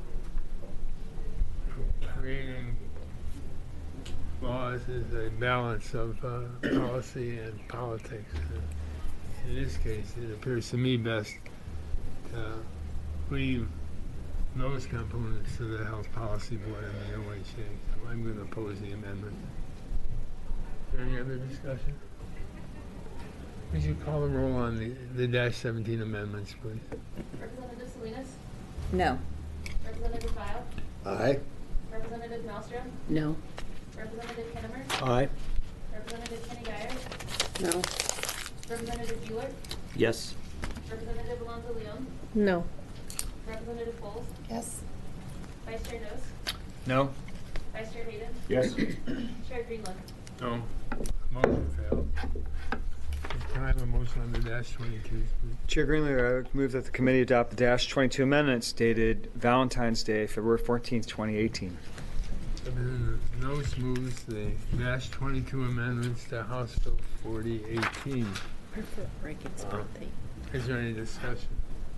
Speaker 5: creating laws is a balance of uh, policy and politics. Uh, in this case, it appears to me best to leave those components to the Health Policy Board in the O H A. So I'm going to oppose the amendment. Is there any other discussion? Would you call the roll on the, the dash seventeen amendments, please?
Speaker 7: Representative Salinas?
Speaker 3: No.
Speaker 7: Representative Vile?
Speaker 6: Aye.
Speaker 7: Representative Malmström?
Speaker 11: No.
Speaker 7: Representative Kinnemer?
Speaker 10: Aye.
Speaker 7: Representative Kenny Guyer?
Speaker 2: No.
Speaker 7: Representative Bueller?
Speaker 8: Yes.
Speaker 7: Representative Alonso Leon?
Speaker 11: No.
Speaker 7: Representative Bowles?
Speaker 11: Yes.
Speaker 7: Vice Chair Nos?
Speaker 1: No?
Speaker 7: Vice Chair Hayden?
Speaker 1: Yes.
Speaker 7: Chair Greenland?
Speaker 5: No. Motion failed. Can I have a motion on the dash twenty-two, please?
Speaker 1: Chair Greenlee, I would move that the committee adopt the dash twenty-two amendments dated Valentine's Day, February fourteenth, twenty eighteen.
Speaker 5: Representative Nos moves the dash twenty-two amendments to House Bill forty eighteen.
Speaker 11: Ricketts'
Speaker 5: Uh,
Speaker 11: birthday.
Speaker 5: Is there any discussion?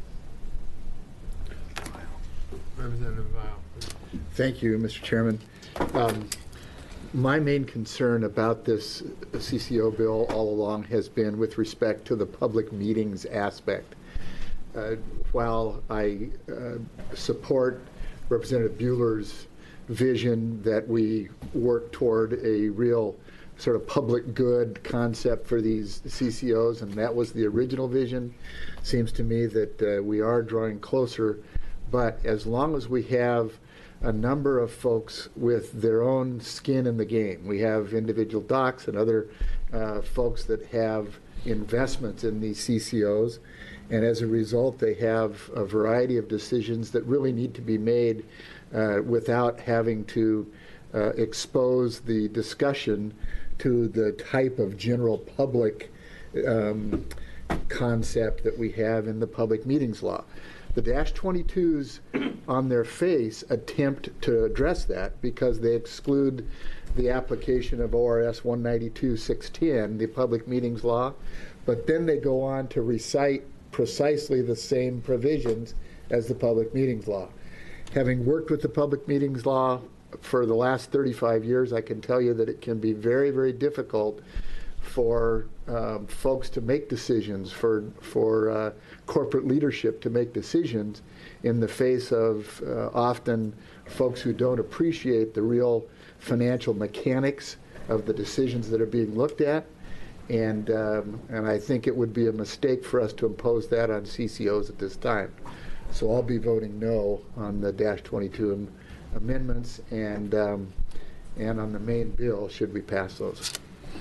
Speaker 5: Representative Vile, please.
Speaker 6: Thank you, Mister Chairman. Um, My main concern about this C C O bill all along has been with respect to the public meetings aspect. Uh, While I uh, support Representative Bueller's vision that we work toward a real sort of public good concept for these C C Os, and that was the original vision, seems to me that uh, we are drawing closer But as long as we have a number of folks with their own skin in the game, we have individual docs and other uh, folks that have investments in these C C Os, and as a result, they have a variety of decisions that really need to be made uh, without having to uh, expose the discussion to the type of general public um, concept that we have in the public meetings law. The dash twenty-twos on their face attempt to address that because they exclude the application of O R S one ninety-two six ten, the public meetings law, but then they go on to recite precisely the same provisions as the public meetings law. Having worked with the public meetings law for the last thirty-five years, I can tell you that it can be very, very difficult for um, folks to make decisions, for for uh, corporate leadership to make decisions in the face of uh, often folks who don't appreciate the real financial mechanics of the decisions that are being looked at. And um, and I think it would be a mistake for us to impose that on C C Os at this time. So I'll be voting no on the dash twenty-two am- amendments and um, and on the main bill should we pass those.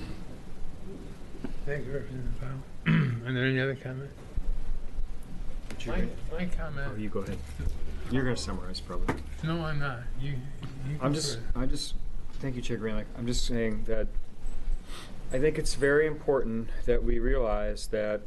Speaker 5: Thank you, Representative Powell. Are there any other comment? My, my comment.
Speaker 1: Oh, you go ahead. You're going to summarize probably.
Speaker 5: No, I'm not. You. you
Speaker 1: I'm
Speaker 5: go
Speaker 1: just,
Speaker 5: first.
Speaker 1: I just, thank you, Chair Greenlick. I'm just saying that I think it's very important that we realize that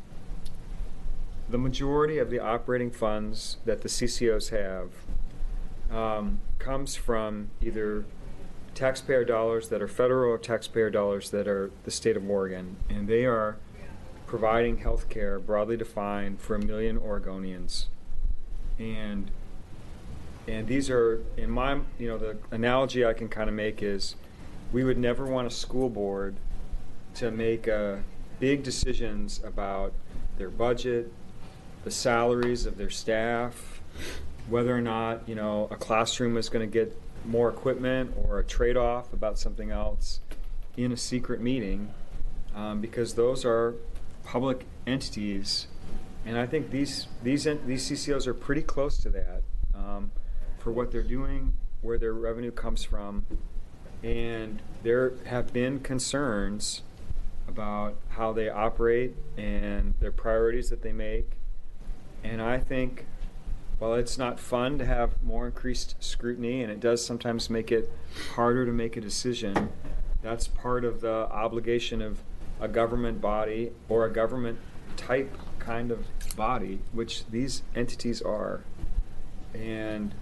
Speaker 1: the majority of the operating funds that the C C Os have um, comes from either taxpayer dollars that are federal or taxpayer dollars that are the state of Oregon, and they are providing health care broadly defined for a million Oregonians. And and these are, in my, you know, the analogy I can kind of make is we would never want a school board to make uh, big decisions about their budget, the salaries of their staff, whether or not, you know, a classroom is going to get more equipment or a trade-off about something else in a secret meeting, um, because those are public entities, and I think these these ent- these C C Os are pretty close to that um, for what they're doing, where their revenue comes from, and there have been concerns about how they operate and their priorities that they make, and I think, while it's not fun to have more increased scrutiny, and it does sometimes make it harder to make a decision, that's part of the obligation of a government body or a government type kind of body, which these entities are. And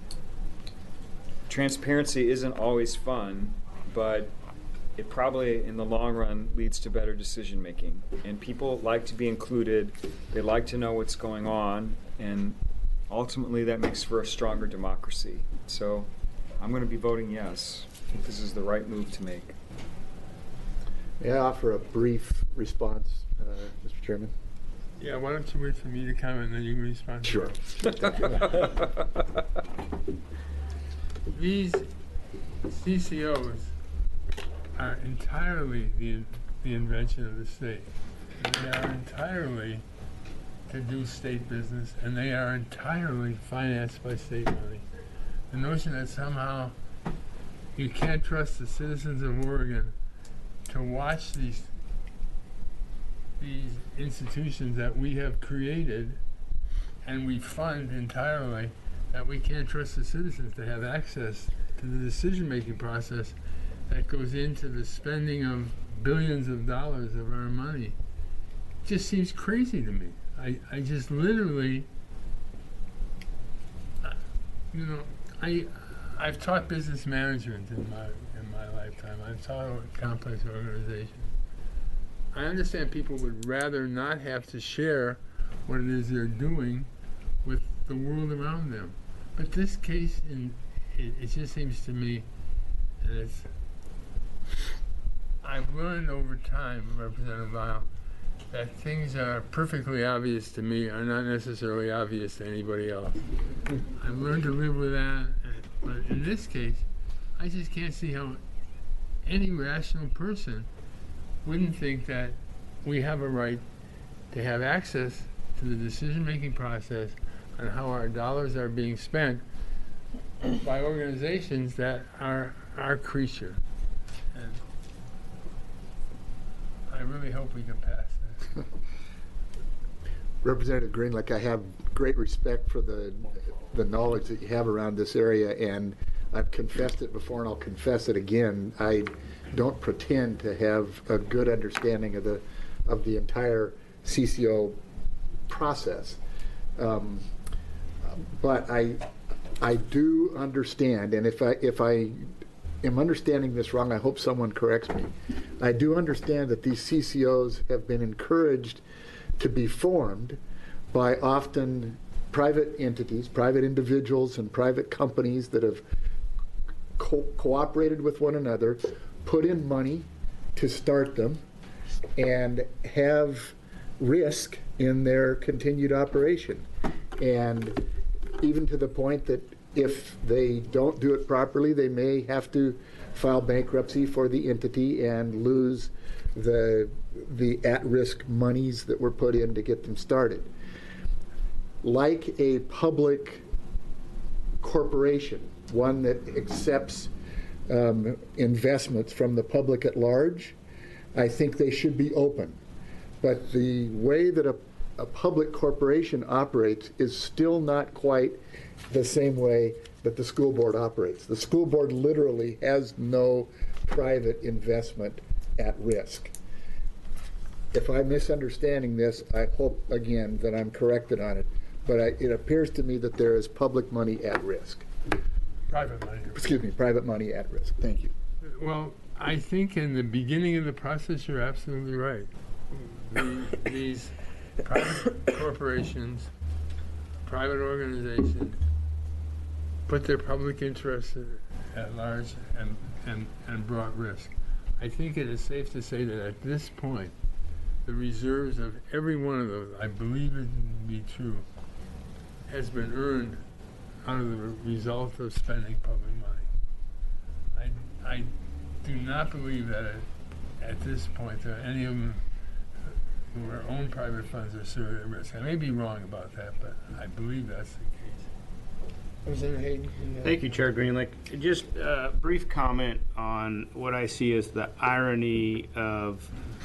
Speaker 1: transparency isn't always fun, but it probably in the long run leads to better decision making. And people like to be included, they like to know what's going on, and ultimately that makes for a stronger democracy. So I'm going to be voting yes. I think this is the right move to make.
Speaker 6: May I offer a brief response, uh, Mister Chairman?
Speaker 5: Yeah, why don't you wait for me to comment and then you can respond? to
Speaker 6: Sure.
Speaker 5: it. These C C Os are entirely the, the invention of the state. They are entirely to do state business, and they are entirely financed by state money. The notion that somehow you can't trust the citizens of Oregon to watch these these institutions that we have created and we fund entirely, that we can't trust the citizens to have access to the decision-making process that goes into the spending of billions of dollars of our money, just seems crazy to me. I, I just literally, uh, you know, I, I've taught business management in my in my lifetime. I've taught complex organizations. I understand people would rather not have to share what it is they're doing with the world around them. But this case, in, it, it just seems to me, and it's, I've learned over time, Representative Vile, that things that are perfectly obvious to me are not necessarily obvious to anybody else. I've learned to live with that, but in this case, I just can't see how any rational person wouldn't think that we have a right to have access to the decision-making process on how our dollars are being spent by organizations that are our creature. And I really hope we can pass this.
Speaker 6: Representative Green, like I have great respect for the the knowledge that you have around this area, and I've confessed it before and I'll confess it again. I don't pretend to have a good understanding of the of the entire C C O process. Um, but I I do understand, and if I if I am understanding this wrong, I hope someone corrects me. I do understand that these C C Os have been encouraged to be formed by often private entities, private individuals, and private companies that have co cooperated with one another, put in money to start them, and have risk in their continued operation. And even to the point that if they don't do it properly, they may have to file bankruptcy for the entity and lose the the at-risk monies that were put in to get them started. Like a public corporation, one that accepts um, investments from the public at large, I think they should be open. But the way that a, a public corporation operates is still not quite the same way that the school board operates. The school board literally has no private investment at risk. If I'm misunderstanding this, I hope, again, that I'm corrected on it. But I, it appears to me that there is public money at risk.
Speaker 5: Private money.
Speaker 6: Excuse me, private money at risk. Thank you.
Speaker 5: Well, I think in the beginning of the process, you're absolutely right. The, these private corporations, private organizations, put their public interests at large and, and, and brought risk. I think it is safe to say that at this point, the reserves of every one of those, I believe it to be true, has been earned out of the result of spending public money. I, I do not believe that at, at this point that any of them who are own private funds are seriously at risk. I may be wrong about that, but I believe that's the case. Representative Hayden. You
Speaker 9: Thank you, Chair Greenlick. Just a brief comment on what I see as the irony of,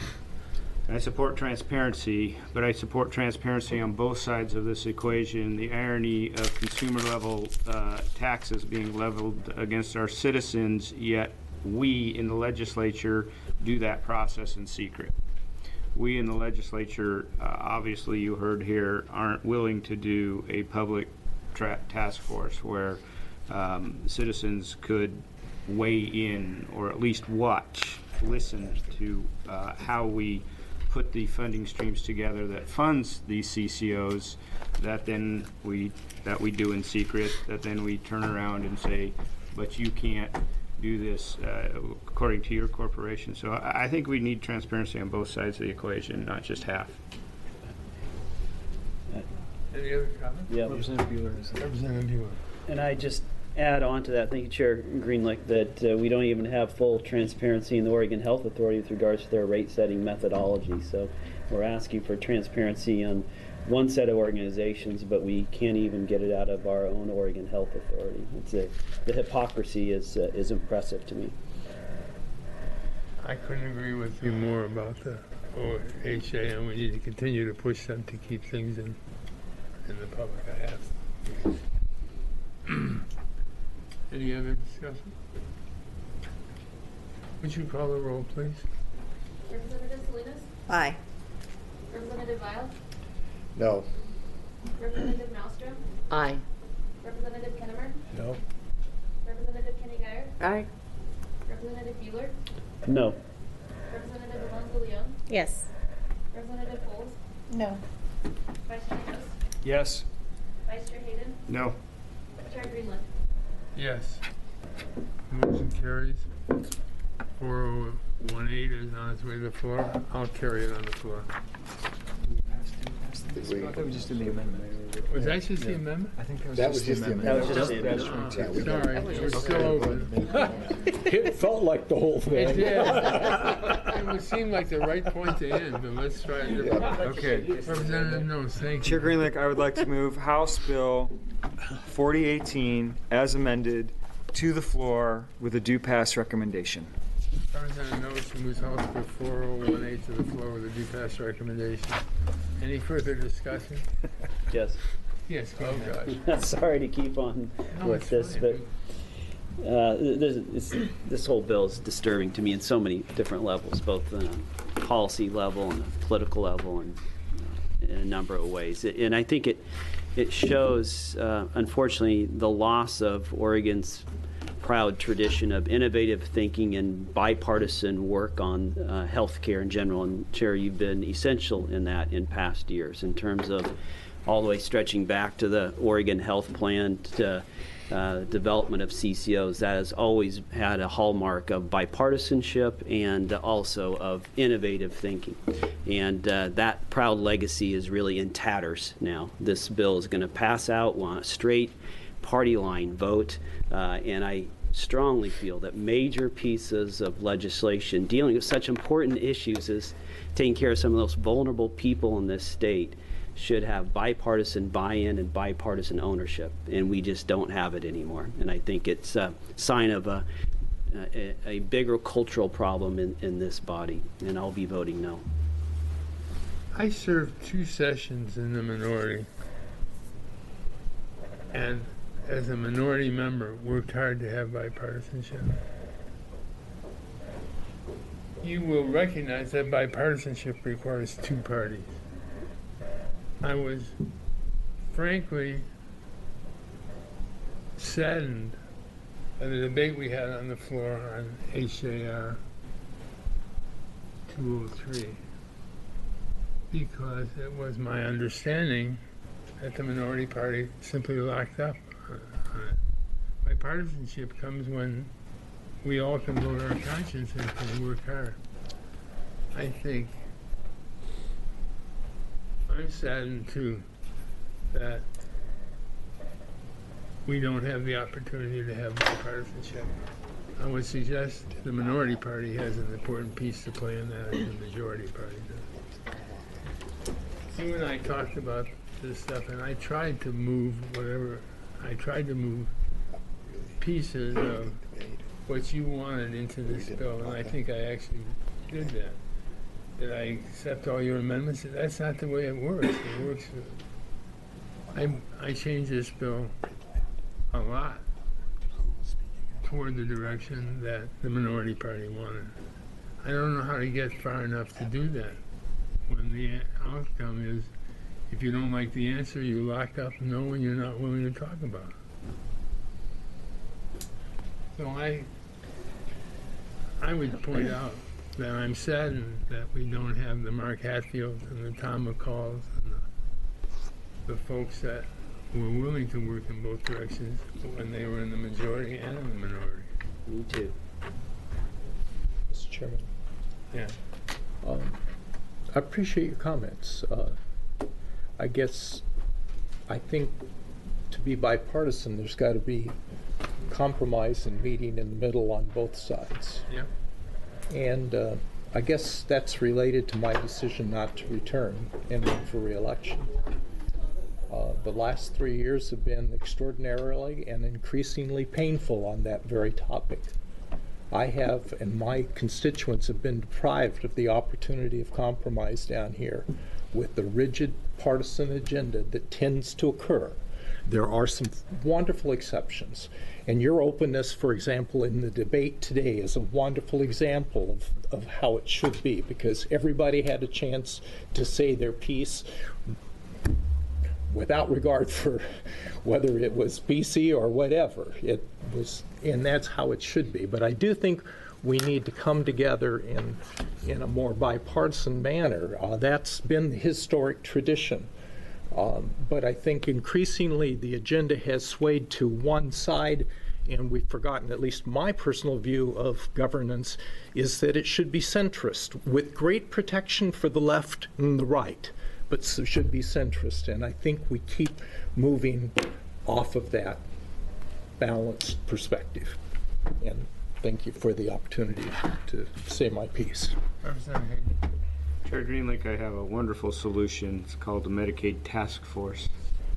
Speaker 9: I support transparency, but I support transparency on both sides of this equation. The irony of consumer level uh, taxes being leveled against our citizens, yet we in the legislature do that process in secret. We in the legislature, uh, obviously you heard here, aren't willing to do a public tra task force where um, citizens could weigh in or at least watch, listen to uh, how we put the funding streams together that funds these C C Os that then we that we do in secret, that then we turn around and say, but you can't do this uh, according to your corporation. So I, I think we need transparency on both sides of the equation, not just half.
Speaker 5: Any other comments?
Speaker 8: Yeah.
Speaker 5: Representative Bueller. Representative Bueller.
Speaker 8: And I just add on to that, thank you, Chair Greenlick, that uh, we don't even have full transparency in the Oregon Health Authority with regards to their rate-setting methodology. So we're asking for transparency on one set of organizations, but we can't even get it out of our own Oregon Health Authority. It's a, the hypocrisy is uh, is impressive to me.
Speaker 5: I couldn't agree with you more about the O H A, and we need to continue to push them to keep things in in the public. I have. Any other discussion? Would you call the roll, please?
Speaker 7: Representative Salinas?
Speaker 3: Aye.
Speaker 7: Representative Vile?
Speaker 6: No.
Speaker 7: Representative Malmström?
Speaker 11: Aye.
Speaker 7: Representative Kennemer?
Speaker 10: No.
Speaker 7: Representative Kenny Geyer?
Speaker 2: Aye.
Speaker 7: Representative Bueller?
Speaker 8: No.
Speaker 7: Representative Alonso Leon?
Speaker 11: Yes.
Speaker 7: Representative Foles?
Speaker 11: No.
Speaker 7: Vice Chair Davis?
Speaker 1: Yes.
Speaker 7: Vice Chair Hayden?
Speaker 9: No.
Speaker 7: Chair Greenland?
Speaker 5: Yes. Motion carries. four oh one eight is on its way to the floor. I'll carry it on the floor.
Speaker 6: we,
Speaker 1: I thought we just did the amendment.
Speaker 5: Was that just the amendment?
Speaker 1: I think that was
Speaker 6: That
Speaker 1: just
Speaker 6: was
Speaker 1: the
Speaker 6: just the
Speaker 1: amendment.
Speaker 8: amendment. That was just the
Speaker 1: Dash
Speaker 6: yeah,
Speaker 1: twenty-two.
Speaker 6: we got-
Speaker 5: Sorry, it was still open.
Speaker 10: It felt like the whole
Speaker 5: It
Speaker 10: thing.
Speaker 5: did. It would seem like the right point to end, but let's try it.
Speaker 1: Okay.
Speaker 5: Representative Knowles, thank
Speaker 1: Chair
Speaker 5: you.
Speaker 1: Greenlick, I would like to move House Bill forty eighteen as amended to the floor with a due pass recommendation.
Speaker 5: Representative Knowles moves House Bill four oh one eight to the floor with a due pass recommendation. Any further discussion?
Speaker 8: Yes.
Speaker 5: Yes, go ahead.
Speaker 8: Sorry to keep on
Speaker 5: No,
Speaker 8: with
Speaker 5: it's
Speaker 8: this,
Speaker 5: fine.
Speaker 8: but uh, this, this, this whole bill is disturbing to me in so many different levels, both on a policy level and a political level, and uh, in a number of ways. And I think it it shows, uh, unfortunately, the loss of Oregon's proud tradition of innovative thinking and bipartisan work on uh, healthcare in general. And Chair, you've been essential in that in past years in terms of all the way stretching back to the Oregon Health Plan, to uh, development of C C Os. That has always had a hallmark of bipartisanship and also of innovative thinking. And uh, that proud legacy is really in tatters now. This bill is going to pass out on a straight party line vote, uh, and I strongly feel that major pieces of legislation dealing with such important issues as taking care of some of those vulnerable people in this state should have bipartisan buy-in and bipartisan ownership, and we just don't have it anymore. And I think it's a sign of a, a, a bigger cultural problem in, in this body, and I'll be voting no.
Speaker 5: I served two sessions in the minority, and as a minority member, worked hard to have bipartisanship. You will recognize that bipartisanship requires two parties. I was frankly saddened by the debate we had on the floor on H J R two oh three, because it was my understanding that the minority party simply locked up on it. Bipartisanship comes when we all can vote our conscience and can work hard. I think I'm saddened too that we don't have the opportunity to have bipartisanship. I would suggest the minority party has an important piece to play in that, as the majority party does. You and I talked about this stuff, and I tried to move whatever, I tried to move pieces of what you wanted into this bill, and I think I actually did that. Did I accept all your amendments? That's not the way it works. It works. I, I changed this bill a lot toward the direction that the minority party wanted. I don't know how to get far enough to do that when the outcome is, if you don't like the answer, you lock up no and you're not willing to talk about it. So I, I would point out that I'm saddened that we don't have the Mark Hatfields and the Tom McCalls and the, the folks that were willing to work in both directions when they were in the majority and in the minority.
Speaker 8: Me too.
Speaker 10: Mister Chairman,
Speaker 5: Yeah.
Speaker 10: um, I appreciate your comments. Uh, I guess, I think to be bipartisan, there's got to be compromise and meeting in the middle on both sides.
Speaker 5: Yeah.
Speaker 10: And uh, I guess that's related to my decision not to return and run for re-election. Uh, the last three years have been extraordinarily and increasingly painful on that very topic. I have, and my constituents have been deprived of the opportunity of compromise down here with the rigid partisan agenda that tends to occur. There are some wonderful exceptions. And your openness, for example, in the debate today is a wonderful example of, of how it should be, because everybody had a chance to say their piece without regard for whether it was P C or whatever. It was, and that's how it should be. But I do think we need to come together in, in a more bipartisan manner. Uh, that's been the historic tradition. Um, but I think increasingly the agenda has swayed to one side, and we've forgotten, at least my personal view of governance is that it should be centrist, with great protection for the left and the right, but s- should be centrist. And I think we keep moving off of that balanced perspective. And thank you for the opportunity to say my piece.
Speaker 5: Representative Hayden.
Speaker 9: Chair Greenlick, I have a wonderful solution. It's called the Medicaid Task Force.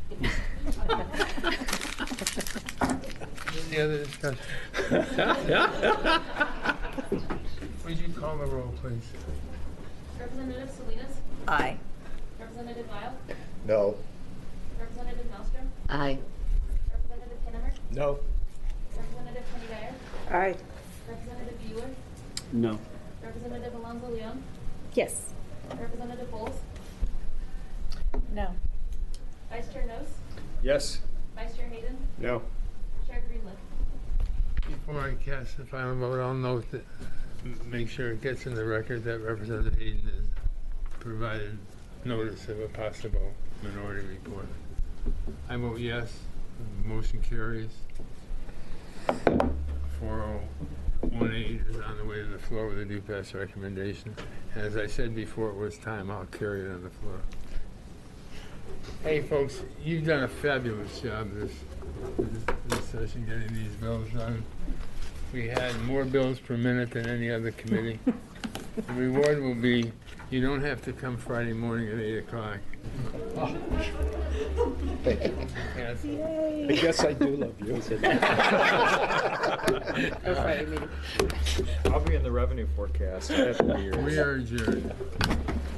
Speaker 5: Any other discussion? Would you call the roll, please?
Speaker 7: Representative Salinas?
Speaker 3: Aye.
Speaker 7: Representative Lyle?
Speaker 6: No.
Speaker 7: Representative Malmström?
Speaker 3: Aye.
Speaker 7: Representative Kinnamer?
Speaker 10: No.
Speaker 7: Representative Kenny Guyer?
Speaker 2: Aye.
Speaker 7: Representative Bueller?
Speaker 8: No.
Speaker 7: Representative Alonso Leon?
Speaker 11: Yes.
Speaker 7: Representative Bowles?
Speaker 11: No.
Speaker 7: Vice Chair Nos?
Speaker 1: Yes.
Speaker 7: Vice Chair Hayden?
Speaker 9: No.
Speaker 7: Chair Greenlick?
Speaker 5: Before I cast the final vote, I'll note that, m- make sure it gets in the record that Representative Hayden has provided notice of a possible minority report. I vote yes. The motion carries. four oh one eight is on the way to the floor with a due pass recommendation. And as I said before it was time, I'll carry it on the floor. Hey, folks, you've done a fabulous job this, this session, getting these bills done. We had more bills per minute than any other committee. The reward will be, you don't have to come Friday morning at eight o'clock.
Speaker 6: Thank you.
Speaker 5: Cancel.
Speaker 10: I guess I do love you.
Speaker 1: I'll be in the revenue forecast. I have to be here.
Speaker 5: We are adjourned.